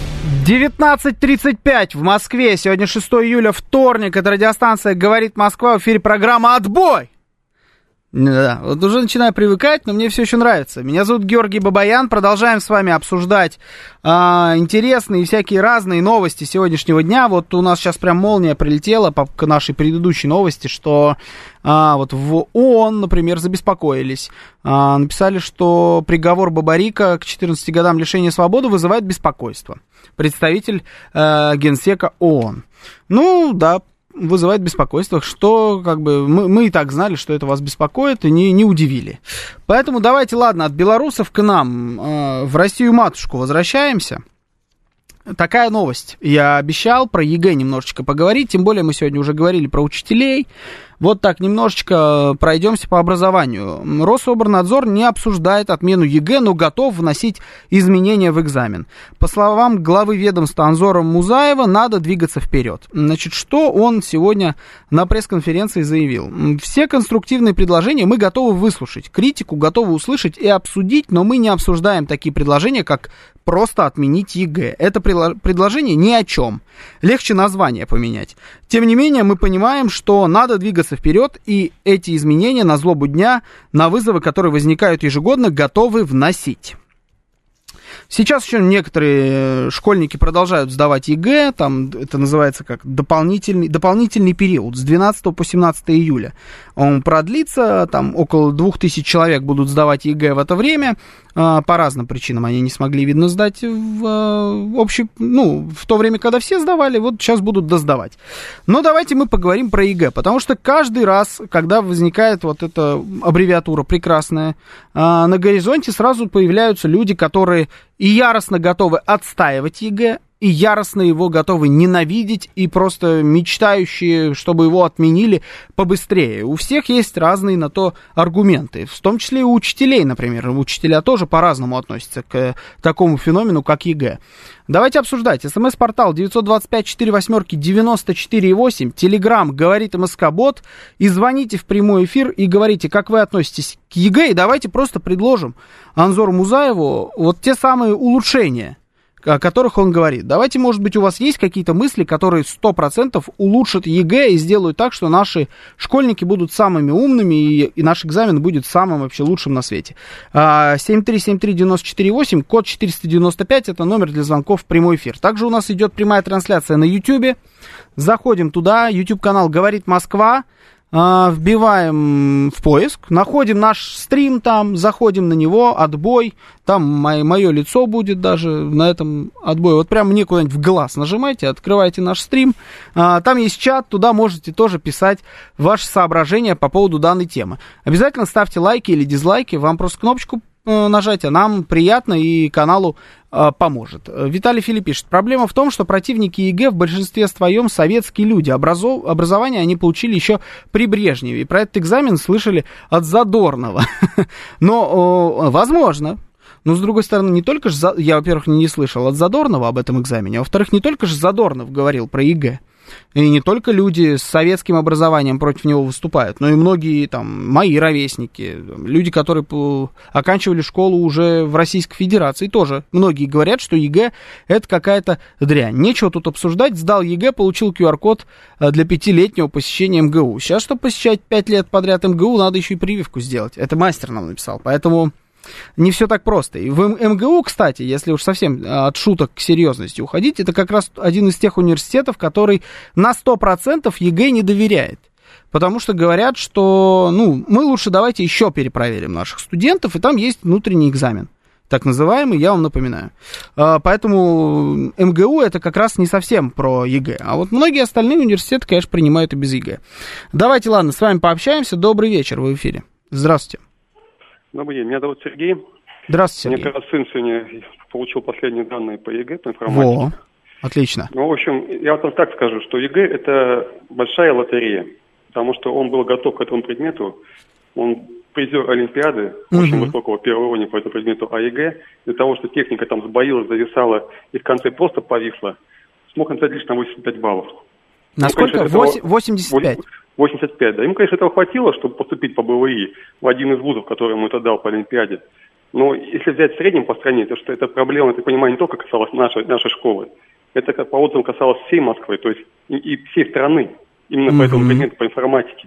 19:35 в Москве. Сегодня 6 июля, вторник. Это радиостанция «Говорит Москва». В эфире программа «Отбой». Да, вот уже начинаю привыкать, но мне все еще нравится. Меня зовут Георгий Бабаян. Продолжаем с вами обсуждать интересные и всякие разные новости сегодняшнего дня. Вот у нас сейчас прям молния прилетела к нашей предыдущей новости, что вот в ООН, например, забеспокоились. Написали, что приговор Бабарика к 14 годам лишения свободы вызывает беспокойство. Представитель Генсека ООН. Ну, да, вызывает беспокойство, что как бы мы и так знали, что это вас беспокоит, и не удивили. Поэтому давайте, ладно, от белорусов к нам, в Россию-матушку возвращаемся. Такая новость. Я обещал про ЕГЭ немножечко поговорить, тем более мы сегодня уже говорили про учителей. Вот так немножечко пройдемся по образованию. Рособорнадзор не обсуждает отмену ЕГЭ, но готов вносить изменения в экзамен. По словам главы ведомства Анзора Музаева, надо двигаться вперед. Значит, что он сегодня на пресс-конференции заявил? Все конструктивные предложения мы готовы выслушать, критику готовы услышать и обсудить, но мы не обсуждаем такие предложения, как просто отменить ЕГЭ. Это предложение ни о чем. Легче название поменять. Тем не менее, мы понимаем, что надо двигаться вперед, и эти изменения на злобу дня, на вызовы, которые возникают ежегодно, готовы вносить. Сейчас еще некоторые школьники продолжают сдавать ЕГЭ, там это называется как дополнительный период, с 12 по 17 июля. Он продлится, там около 2000 человек будут сдавать ЕГЭ в это время, по разным причинам они не смогли, видно, сдать в то время, когда все сдавали, вот сейчас будут досдавать. Но давайте мы поговорим про ЕГЭ, потому что каждый раз, когда возникает вот эта аббревиатура прекрасная, на горизонте сразу появляются люди, которые и яростно готовы отстаивать ЕГЭ, и яростно его готовы ненавидеть, и просто мечтающие, чтобы его отменили побыстрее. У всех есть разные на то аргументы, в том числе и у учителей, например. Учителя тоже по-разному относятся к такому феномену, как ЕГЭ. Давайте обсуждать. СМС-портал 925-48-94-8, Телеграм «Говорит МСК-бот», и звоните в прямой эфир и говорите, как вы относитесь к ЕГЭ, и давайте просто предложим Анзору Музаеву вот те самые улучшения, о которых он говорит. Давайте, может быть, у вас есть какие-то мысли, которые 100% улучшат ЕГЭ и сделают так, что наши школьники будут самыми умными, и наш экзамен будет самым вообще лучшим на свете. 7373948, код 495, это номер для звонков в прямой эфир. Также у нас идет прямая трансляция на YouTube. Заходим туда, YouTube-канал «Говорит Москва». Вбиваем в поиск, находим наш стрим там, заходим на него, отбой, там мое лицо будет даже на этом отбое. Вот прям мне куда-нибудь в глаз нажимайте, открывайте наш стрим, там есть чат, туда можете тоже писать ваши соображения по поводу данной темы. Обязательно ставьте лайки или дизлайки, вам просто кнопочку нажать, а нам приятно и каналу поможет. Виталий Филипп пишет: проблема в том, что противники ЕГЭ в большинстве своем советские люди. Образование они получили еще при Брежневе. И про этот экзамен слышали от Задорнова. Но, возможно. Но, с другой стороны, не только же... Я, во-первых, не слышал от Задорнова об этом экзамене, а во-вторых, не только же Задорнов говорил про ЕГЭ. И не только люди с советским образованием против него выступают, но и многие там мои ровесники, люди, которые оканчивали школу уже в Российской Федерации, тоже многие говорят, что ЕГЭ это какая-то дрянь. Нечего тут обсуждать, сдал ЕГЭ, получил QR-код для 5-летнего посещения МГУ. Сейчас, чтобы посещать 5 лет подряд МГУ, надо еще и прививку сделать. Это мастер нам написал, поэтому... Не все так просто. И в МГУ, кстати, если уж совсем от шуток к серьезности уходить, это как раз один из тех университетов, который на 100% ЕГЭ не доверяет. Потому что говорят, что мы лучше давайте еще перепроверим наших студентов, и там есть внутренний экзамен, так называемый, я вам напоминаю. Поэтому МГУ это как раз не совсем про ЕГЭ. А вот многие остальные университеты, конечно, принимают и без ЕГЭ. Давайте, ладно, с вами пообщаемся. Добрый вечер, вы в эфире. Здравствуйте. Добрый день, меня зовут Сергей. Здравствуйте, Сергей. Мне как раз сын сегодня получил последние данные по ЕГЭ, по информатике. Отлично. Ну, в общем, я вот так скажу, что ЕГЭ – это большая лотерея, потому что он был готов к этому предмету, он призер Олимпиады, очень высокого первого уровня по этому предмету, а ЕГЭ, из-за того, что техника там сбоилась, зависала и в конце просто повисла, смог написать лишь на 85 баллов. Насколько? 85? 85, да. Ему, конечно, этого хватило, чтобы поступить по БВИ в один из вузов, который ему это дал по Олимпиаде. Но если взять в среднем по стране, то что эта проблема, я понимаю, не только касалась нашей школы. Это по отзывам касалось всей Москвы, то есть и всей страны. Именно по этому предмету, по информатике.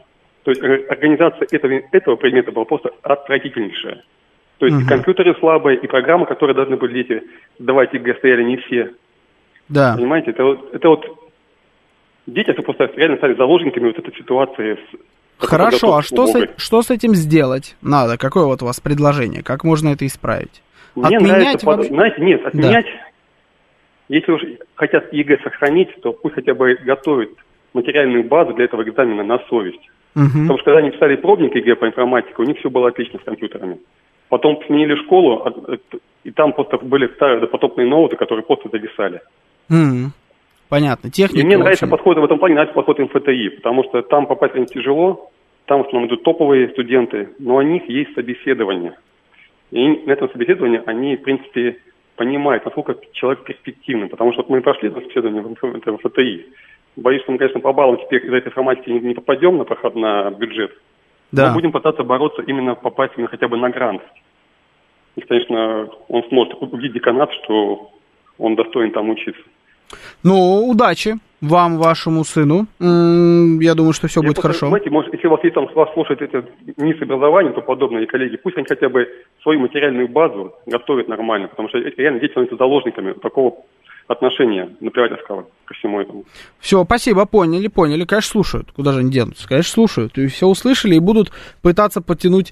То есть организация этого предмета была просто отвратительнейшая. То есть и компьютеры слабые, и программы, которые должны были дети сдавать ЕГЭ, стояли не все. Да. Понимаете, это вот дети просто реально стали заложниками вот этой ситуации. Хорошо, а что с этим сделать надо? Какое вот у вас предложение? Как можно это исправить? Мне отменять нравится, знаете, нет, отменять. Да. Если уж хотят ЕГЭ сохранить, то пусть хотя бы готовят материальную базу для этого экзамена на совесть. Потому что когда они писали пробник ЕГЭ по информатике, у них все было отлично с компьютерами. Потом сменили школу, и там просто были старые допотопные ноуты, которые просто зависали. Понятно. Техника, и мне нравится подход в этом плане, нравится подход МФТИ, потому что там попасть не тяжело, там в основном идут топовые студенты, но у них есть собеседование. И на этом собеседовании они, в принципе, понимают, насколько человек перспективный, потому что вот мы прошли это собеседование в МФТИ. Боюсь, что мы, конечно, по баллам теперь из-за этой информатики не попадем на проход на бюджет. Да. Но будем пытаться бороться именно попасть именно хотя бы на грант. И, конечно, он сможет убедить деканат, что он достоин там учиться. Ну, удачи вам, вашему сыну. Я думаю, что все будет хорошо. Знаете, может, если у вас есть там, вас слушают эти низ образования и тому подобные коллеги, пусть они хотя бы свою материальную базу готовят нормально, потому что реально дети становятся заложниками такого отношения наплевательского ко всему этому. Все, спасибо, поняли. Конечно, слушают. Куда же они денутся? Конечно, слушают. И все услышали и будут пытаться подтянуть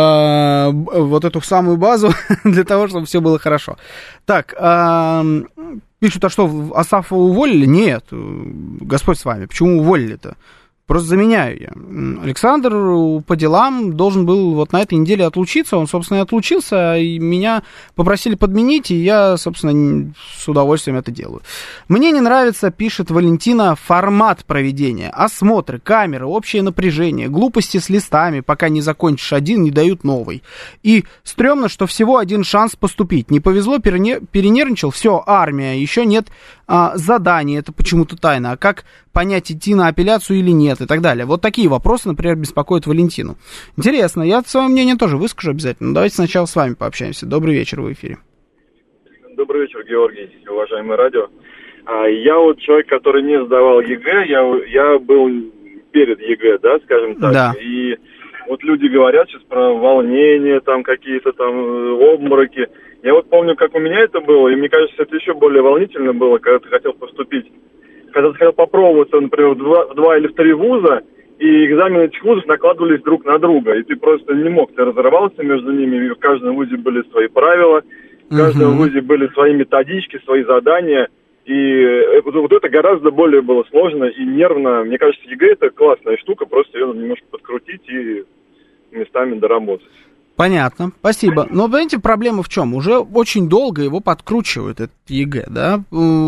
вот эту самую базу для того, чтобы все было хорошо. Так, пишут, а что, Асафова уволили? Нет, Господь с вами. Почему уволили-то? Просто заменяю я. Александр по делам должен был вот на этой неделе отлучиться. Он, собственно, и отлучился, и меня попросили подменить, и я, собственно, с удовольствием это делаю. Мне не нравится, пишет Валентина, формат проведения. Осмотры, камеры, общее напряжение, глупости с листами, пока не закончишь один, не дают новый. И стрёмно, что всего один шанс поступить. Не повезло, перенервничал, все, армия, еще нет задания, это почему-то тайна. А как понять, идти на апелляцию или нет, и так далее. Вот такие вопросы, например, беспокоят Валентину. Интересно, я свое мнение тоже выскажу обязательно. Давайте сначала с вами пообщаемся. Добрый вечер, в эфире. Добрый вечер, Георгий, уважаемое радио. Я вот человек, который не сдавал ЕГЭ, я был перед ЕГЭ, да, скажем так. Да. И вот люди говорят сейчас про волнение, там какие-то там обмороки. Я вот помню, как у меня это было, и мне кажется, это еще более волнительно было, когда ты хотел поступить. Когда ты хотел попробоваться, например, в 2 или в 3 вуза, и экзамены этих вузов накладывались друг на друга, и ты просто не мог, ты разрывался между ними, и в каждом вузе были свои правила, в каждом вузе были свои методички, свои задания, и вот это гораздо более было сложно и нервно. Мне кажется, ЕГЭ это классная штука, просто ее надо немножко подкрутить и местами доработать. Понятно, спасибо. Но, понимаете, проблема в чем? Уже очень долго его подкручивают, этот ЕГЭ, да?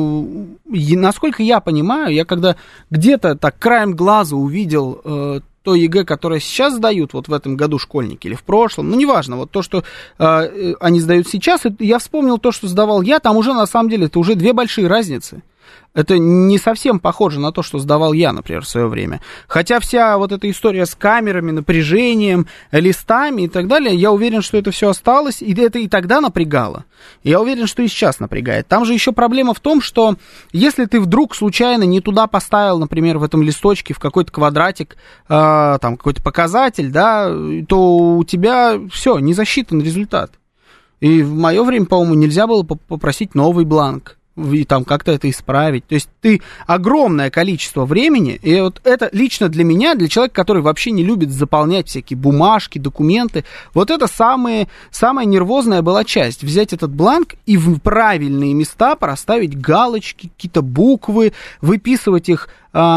И, насколько я понимаю, я когда где-то так краем глаза увидел то ЕГЭ, которое сейчас сдают вот в этом году школьники или в прошлом, ну, неважно, вот то, что они сдают сейчас, я вспомнил то, что сдавал я, там уже, на самом деле, это уже 2 большие разницы. Это не совсем похоже на то, что сдавал я, например, в свое время. Хотя вся вот эта история с камерами, напряжением, листами и так далее, я уверен, что это все осталось, и это и тогда напрягало. Я уверен, что и сейчас напрягает. Там же еще проблема в том, что если ты вдруг случайно не туда поставил, например, в этом листочке, в какой-то квадратик, там какой-то показатель, да, то у тебя все, не засчитан результат. И в мое время, по-моему, нельзя было попросить новый бланк и там как-то это исправить. То есть ты огромное количество времени, и вот это лично для меня, для человека, который вообще не любит заполнять всякие бумажки, документы, вот это самая нервозная была часть. Взять этот бланк и в правильные места проставить галочки, какие-то буквы, выписывать их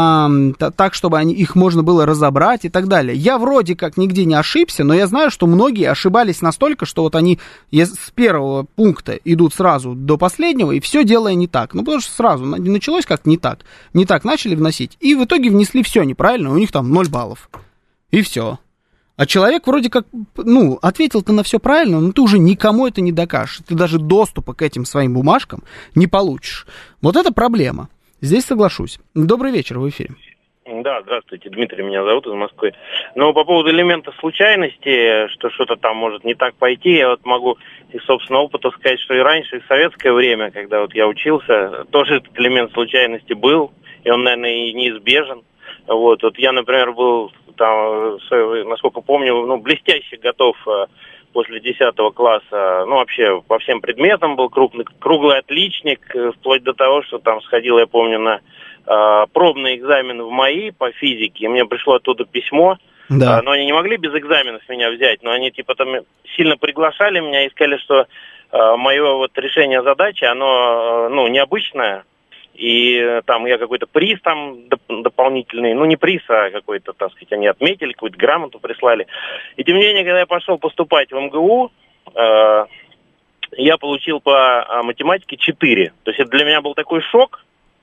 так, чтобы их можно было разобрать и так далее. Я вроде как нигде не ошибся, но я знаю, что многие ошибались настолько, что вот они с первого пункта идут сразу до последнего, и все делая не так. Ну, потому что сразу началось как не так. Не так начали вносить, и в итоге внесли все неправильно, у них там 0 баллов. И все. А человек вроде как, ответил ты на все правильно, но ты уже никому это не докажешь. Ты даже доступа к этим своим бумажкам не получишь. Вот это проблема. Здесь соглашусь. Добрый вечер, в эфире. Да, здравствуйте, Дмитрий меня зовут, из Москвы. Но по поводу элемента случайности, что что-то там может не так пойти, я вот могу из собственного опыта сказать, что и раньше, и в советское время, когда вот я учился, тоже этот элемент случайности был, и он, наверное, и неизбежен. Вот я, например, был там, насколько помню, блестяще готов после 10 класса, вообще по всем предметам был круглый отличник, вплоть до того, что там сходил, я помню, на пробный экзамен в МАИ по физике, и мне пришло оттуда письмо, да. Но они не могли без экзаменов меня взять, но они типа там сильно приглашали меня и сказали, что мое вот решение задачи, оно, необычное, и там я какой-то приз там дополнительный, не приз, а какой-то, так сказать, они отметили, какую-то грамоту прислали. И тем не менее, когда я пошел поступать в МГУ, я получил по математике 4. То есть это для меня был такой шок.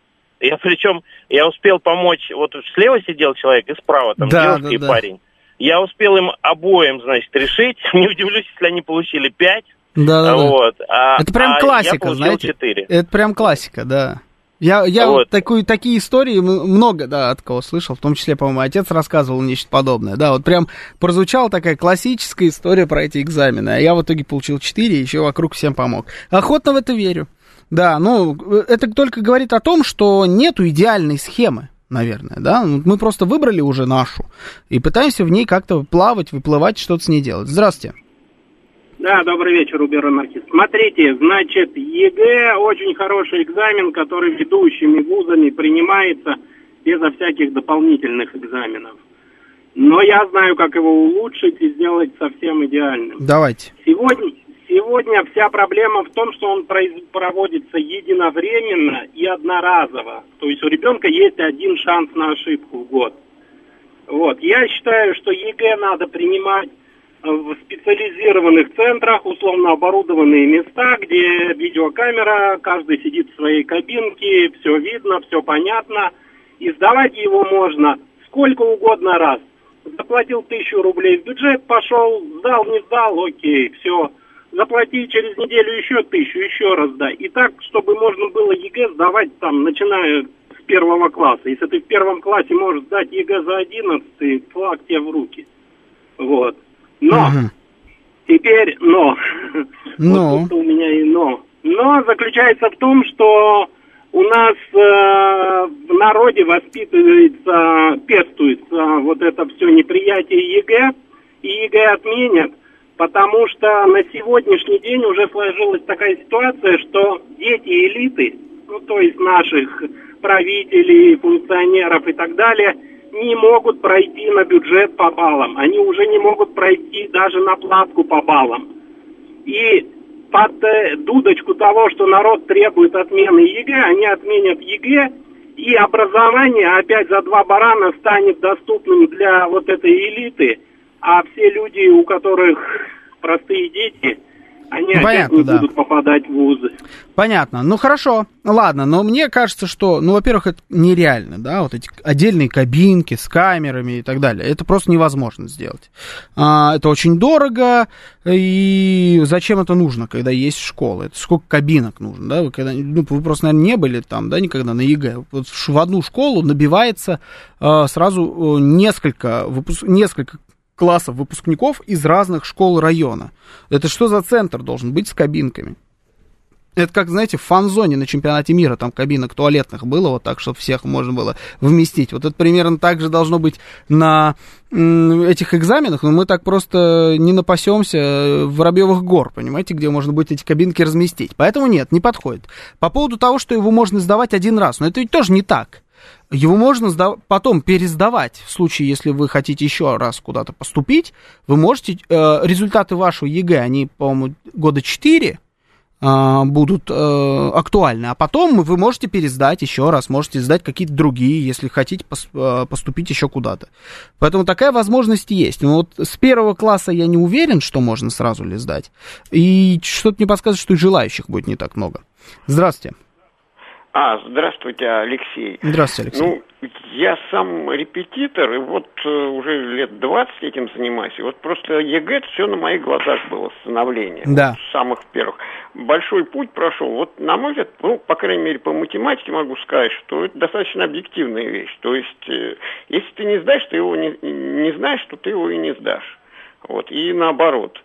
Я успел помочь, вот слева сидел человек и справа, там девушка и парень. Я успел им обоим, значит, решить. Не удивлюсь, если они получили 5. Вот. Это прям классика, знаете? 4. Это прям классика, да. Я вот такие истории много, да, от кого слышал, в том числе, по-моему, отец рассказывал нечто подобное. Да, вот прям прозвучала такая классическая история про эти экзамены. А я в итоге получил 4 и еще вокруг всем помог. Охотно в это верю. Да, это только говорит о том, что нету идеальной схемы, наверное, да. Мы просто выбрали уже нашу и пытаемся в ней как-то плавать, выплывать, что-то с ней делать. Здравствуйте. Да, добрый вечер, убер-анархист. Смотрите, значит, ЕГЭ очень хороший экзамен, который ведущими вузами принимается безо всяких дополнительных экзаменов. Но я знаю, как его улучшить и сделать совсем идеальным. Давайте. Сегодня вся проблема в том, что он проводится единовременно и одноразово. То есть у ребенка есть один шанс на ошибку в год. Вот. Я считаю, что ЕГЭ надо принимать в специализированных центрах, условно оборудованные места, где видеокамера, каждый сидит в своей кабинке, все видно, все понятно. И сдавать его можно сколько угодно раз. Заплатил 1000 рублей в бюджет, пошел, сдал, не сдал, окей, все. Заплати через неделю еще 1000, еще раз дай. И так, чтобы можно было ЕГЭ сдавать там, начиная с 1 класса. Если ты в 1 классе можешь сдать ЕГЭ за 11, флаг тебе в руки. Вот. Но, теперь но. Вот тут у меня и но. Но заключается в том, что у нас в народе пестуется вот это все неприятие ЕГЭ, и ЕГЭ отменят, потому что на сегодняшний день уже сложилась такая ситуация, что дети элиты, то есть наших правителей, функционеров и так далее, не могут пройти на бюджет по баллам. Они уже не могут пройти даже на платку по баллам. И под дудочку того, что народ требует отмены ЕГЭ, они отменят ЕГЭ, и образование опять за 2 барана станет доступным для вот этой элиты, а все люди, у которых простые дети, они опять не будут попадать в вузы. Понятно. Хорошо. Ладно, но мне кажется, что, во-первых, это нереально, да, вот эти отдельные кабинки с камерами и так далее. Это просто невозможно сделать. Это очень дорого, и зачем это нужно, когда есть школа? Это сколько кабинок нужно, да? Вы просто, наверное, не были там, да, никогда на ЕГЭ. Вот в одну школу набивается сразу несколько классов выпускников из разных школ района. Это что за центр должен быть с кабинками? Это как, знаете, в фан-зоне на чемпионате мира, там кабинок туалетных было, вот так, чтобы всех можно было вместить. Вот это примерно так же должно быть на этих экзаменах, но мы так просто не напасемся в Воробьевых гор, понимаете, где можно будет эти кабинки разместить. Поэтому нет, не подходит. По поводу того, что его можно сдавать один раз, но это ведь тоже не так. Его можно потом пересдавать. В случае, если вы хотите еще раз куда-то поступить, вы можете... результаты вашего ЕГЭ, они, по-моему, года 4 будут актуальны. А потом вы можете пересдать еще раз, можете сдать какие-то другие, если хотите поступить еще куда-то. Поэтому такая возможность есть. Но вот с 1 класса я не уверен, что можно сразу ли сдать. И что-то мне подсказывает, что и желающих будет не так много. Здравствуйте. Здравствуйте, Алексей. Здравствуйте, Алексей. Я сам репетитор, и вот уже лет 20 этим занимаюсь. И вот просто ЕГЭ, это все на моих глазах было становление. Да. Вот, с самых первых. Большой путь прошел. Вот, на мой взгляд, по крайней мере, по математике могу сказать, что это достаточно объективная вещь. То есть, если ты не сдаешь, ты его не знаешь, то ты его и не сдашь. Вот, и наоборот.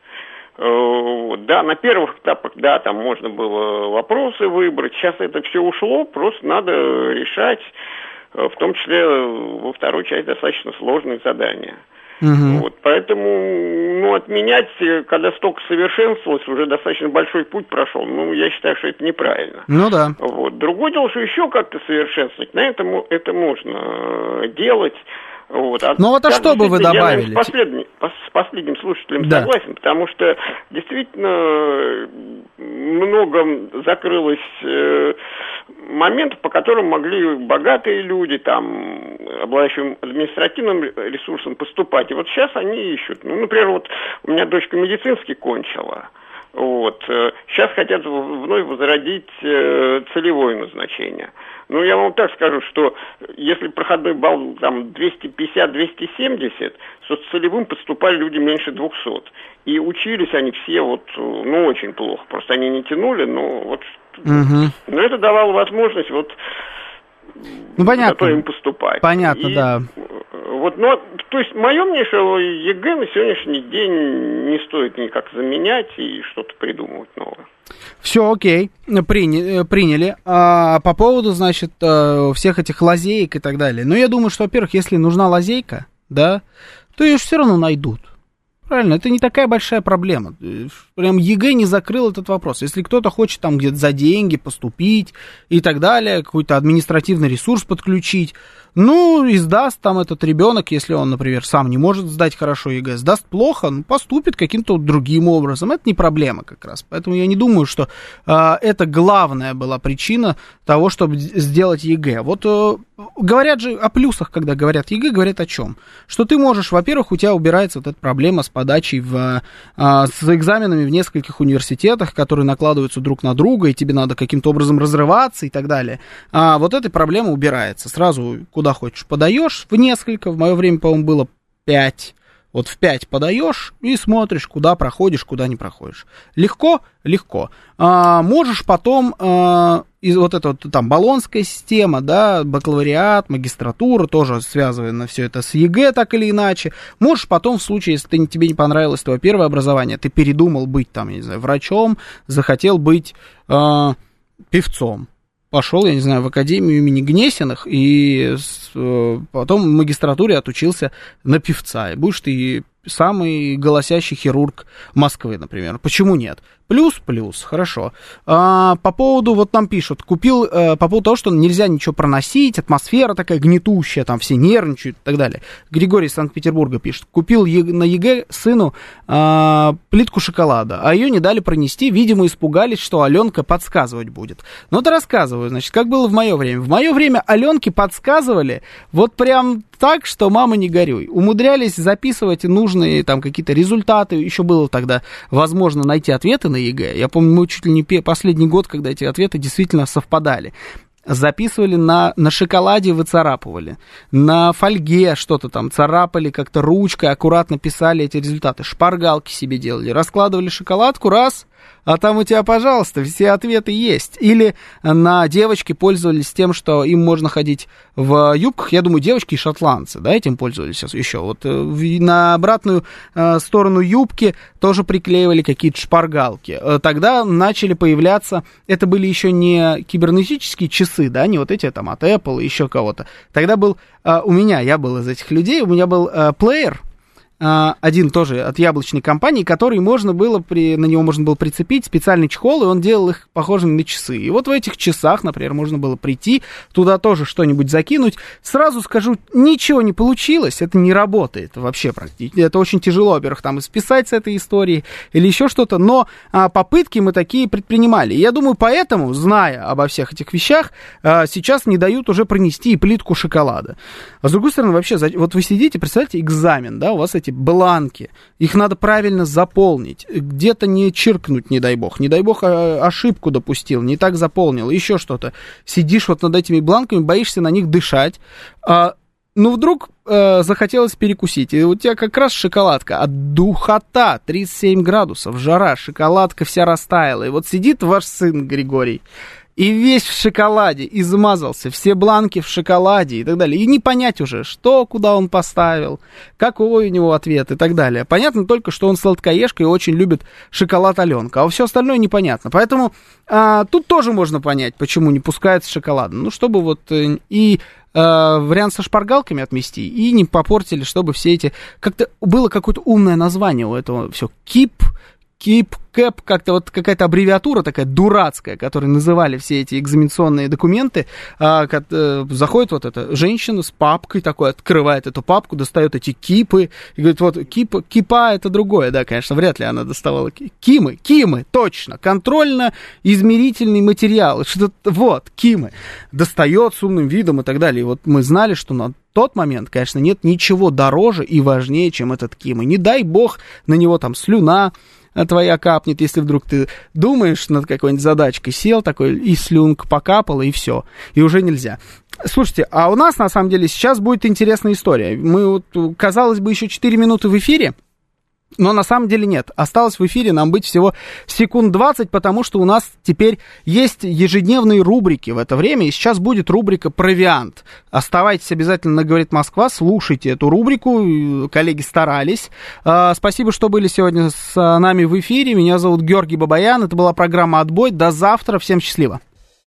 Да, на первых этапах, да, там можно было вопросы выбрать. Сейчас это все ушло, просто надо решать в том числе во второй части достаточно сложные задания. Вот, поэтому, отменять, когда столько совершенствовалось, уже достаточно большой путь прошел, я считаю, что это неправильно. Да. Вот. Другое дело, что еще как-то совершенствовать, это можно делать. Вот. А что бы вы добавили? Я, с последним слушателем согласен, потому что действительно много закрылось моментов, по которым могли богатые люди, обладающие административным ресурсом, поступать. И вот сейчас они ищут. Например, у меня дочка медицинский кончила. Сейчас хотят вновь возродить целевое назначение. Я вам так скажу, что если проходной балл 250-270, то с целевым поступали люди меньше 200. И учились они все очень плохо. Просто они не тянули, но это давало возможность понятно. Им поступать. Понятно, да. То есть, мое мнение, что ЕГЭ на сегодняшний день не стоит никак заменять и что-то придумывать новое. Все, окей, приняли. А по поводу, значит, всех этих лазеек и так далее. Я думаю, что, во-первых, если нужна лазейка, да, то ее же все равно найдут. Правильно, это не такая большая проблема. Прям ЕГЭ не закрыл этот вопрос. Если кто-то хочет где-то за деньги поступить и так далее, какой-то административный ресурс подключить, и сдаст этот ребенок, если он, например, сам не может сдать хорошо ЕГЭ, сдаст плохо, поступит каким-то другим образом. Это не проблема как раз. Поэтому я не думаю, что это главная была причина того, чтобы сделать ЕГЭ. Говорят же о плюсах, когда говорят ЕГЭ, говорят о чем? Что ты можешь, во-первых, у тебя убирается эта проблема с подачей с экзаменами в нескольких университетах, которые накладываются друг на друга, и тебе надо каким-то образом разрываться и так далее. Эта проблема убирается. Сразу куда хочешь подаешь, в несколько, в мое время, по-моему, было 5. В 5 подаешь и смотришь, куда проходишь, куда не проходишь. Легко? Легко. Можешь потом, болонская система, да, бакалавриат, магистратура, тоже связывая все это с ЕГЭ так или иначе. Можешь потом, в случае, если тебе не понравилось твое первое образование, ты передумал быть врачом, захотел быть певцом. Пошел, в академию имени Гнесиных, и потом в магистратуре отучился на певца. И будешь ты самый голосящий хирург Москвы, например. Почему нет? Плюс, хорошо. По поводу, нам пишут, купил, по поводу того, что нельзя ничего проносить, атмосфера такая гнетущая, все нервничают и так далее. Григорий из Санкт-Петербурга пишет, купил на ЕГЭ сыну плитку шоколада, а ее не дали пронести, видимо, испугались, что Аленка подсказывать будет. Это рассказываю, значит, как было в мое время. В мое время Аленке подсказывали прям так, что мама не горюй. Умудрялись записывать нужные какие-то результаты, еще было тогда возможно найти ответы на ЕГЭ. Я помню, мы чуть ли не последний год, когда эти ответы действительно совпадали. Записывали на шоколаде, выцарапывали. На фольге что-то царапали как-то ручкой, аккуратно писали эти результаты. Шпаргалки себе делали. Раскладывали шоколадку, раз, а там у тебя, пожалуйста, все ответы есть. Или на девочки пользовались тем, что им можно ходить в юбках. Я думаю, девочки и шотландцы, да, этим пользовались еще. На обратную сторону юбки тоже приклеивали какие-то шпаргалки. Тогда начали появляться, это были еще не кибернетические часы, да, не эти от Apple и еще кого-то. Тогда был, я был из этих людей, у меня был плеер, один тоже от яблочной компании, который на него можно было прицепить специальный чехол, и он делал их похожими на часы. И в этих часах, например, можно было прийти, туда тоже что-нибудь закинуть. Сразу скажу, ничего не получилось, это не работает вообще практически. Это очень тяжело, во-первых, исписать с этой истории или еще что-то, но попытки мы такие предпринимали. И я думаю, поэтому, зная обо всех этих вещах, сейчас не дают уже пронести и плитку шоколада. А с другой стороны, вообще, вы сидите, представляете, экзамен, да, у вас эти бланки, их надо правильно заполнить, где-то не чиркнуть, не дай бог, ошибку допустил, не так заполнил, еще что-то. Сидишь над этими бланками, боишься на них дышать, вдруг захотелось перекусить, и у тебя как раз шоколадка, а духота, 37 градусов, жара, шоколадка вся растаяла, и сидит ваш сын Григорий, и весь в шоколаде, измазался, все бланки в шоколаде и так далее. И не понять уже, что, куда он поставил, какой у него ответ и так далее. Понятно только, что он сладкоежка и очень любит шоколад Аленка, а все остальное непонятно. Поэтому тут тоже можно понять, почему не пускается шоколад. Чтобы и вариант со шпаргалками отмести и не попортили, чтобы все эти... Как-то было какое-то умное название у этого все. КИП, как-то вот какая-то аббревиатура такая дурацкая, которой называли все эти экзаменационные документы. Заходит вот эта женщина с папкой такой, открывает эту папку, достает эти кипы и говорит, вот кипа это другое, да, конечно, вряд ли она доставала. Кимы, точно, контрольно-измерительный материал, что-то, вот, кимы. Достает с умным видом и так далее. И вот мы знали, что на тот момент, конечно, нет ничего дороже и важнее, чем этот ким. И не дай бог на него там слюна твоя капнет, если вдруг ты думаешь над какой-нибудь задачкой, сел такой, и слюнка покапала, и все, и уже нельзя. Слушайте, а у нас, на самом деле, сейчас будет интересная история. Мы, вот, казалось бы, еще 4 минуты в эфире, но на самом деле нет. Осталось в эфире нам быть всего секунд 20, потому что у нас теперь есть ежедневные рубрики в это время, и сейчас будет рубрика «Провиант». Оставайтесь обязательно на «Говорит Москва», слушайте эту рубрику, коллеги старались. Спасибо, что были сегодня с нами в эфире. Меня зовут Георгий Бабаян, это была программа «Отбой». До завтра, всем счастливо.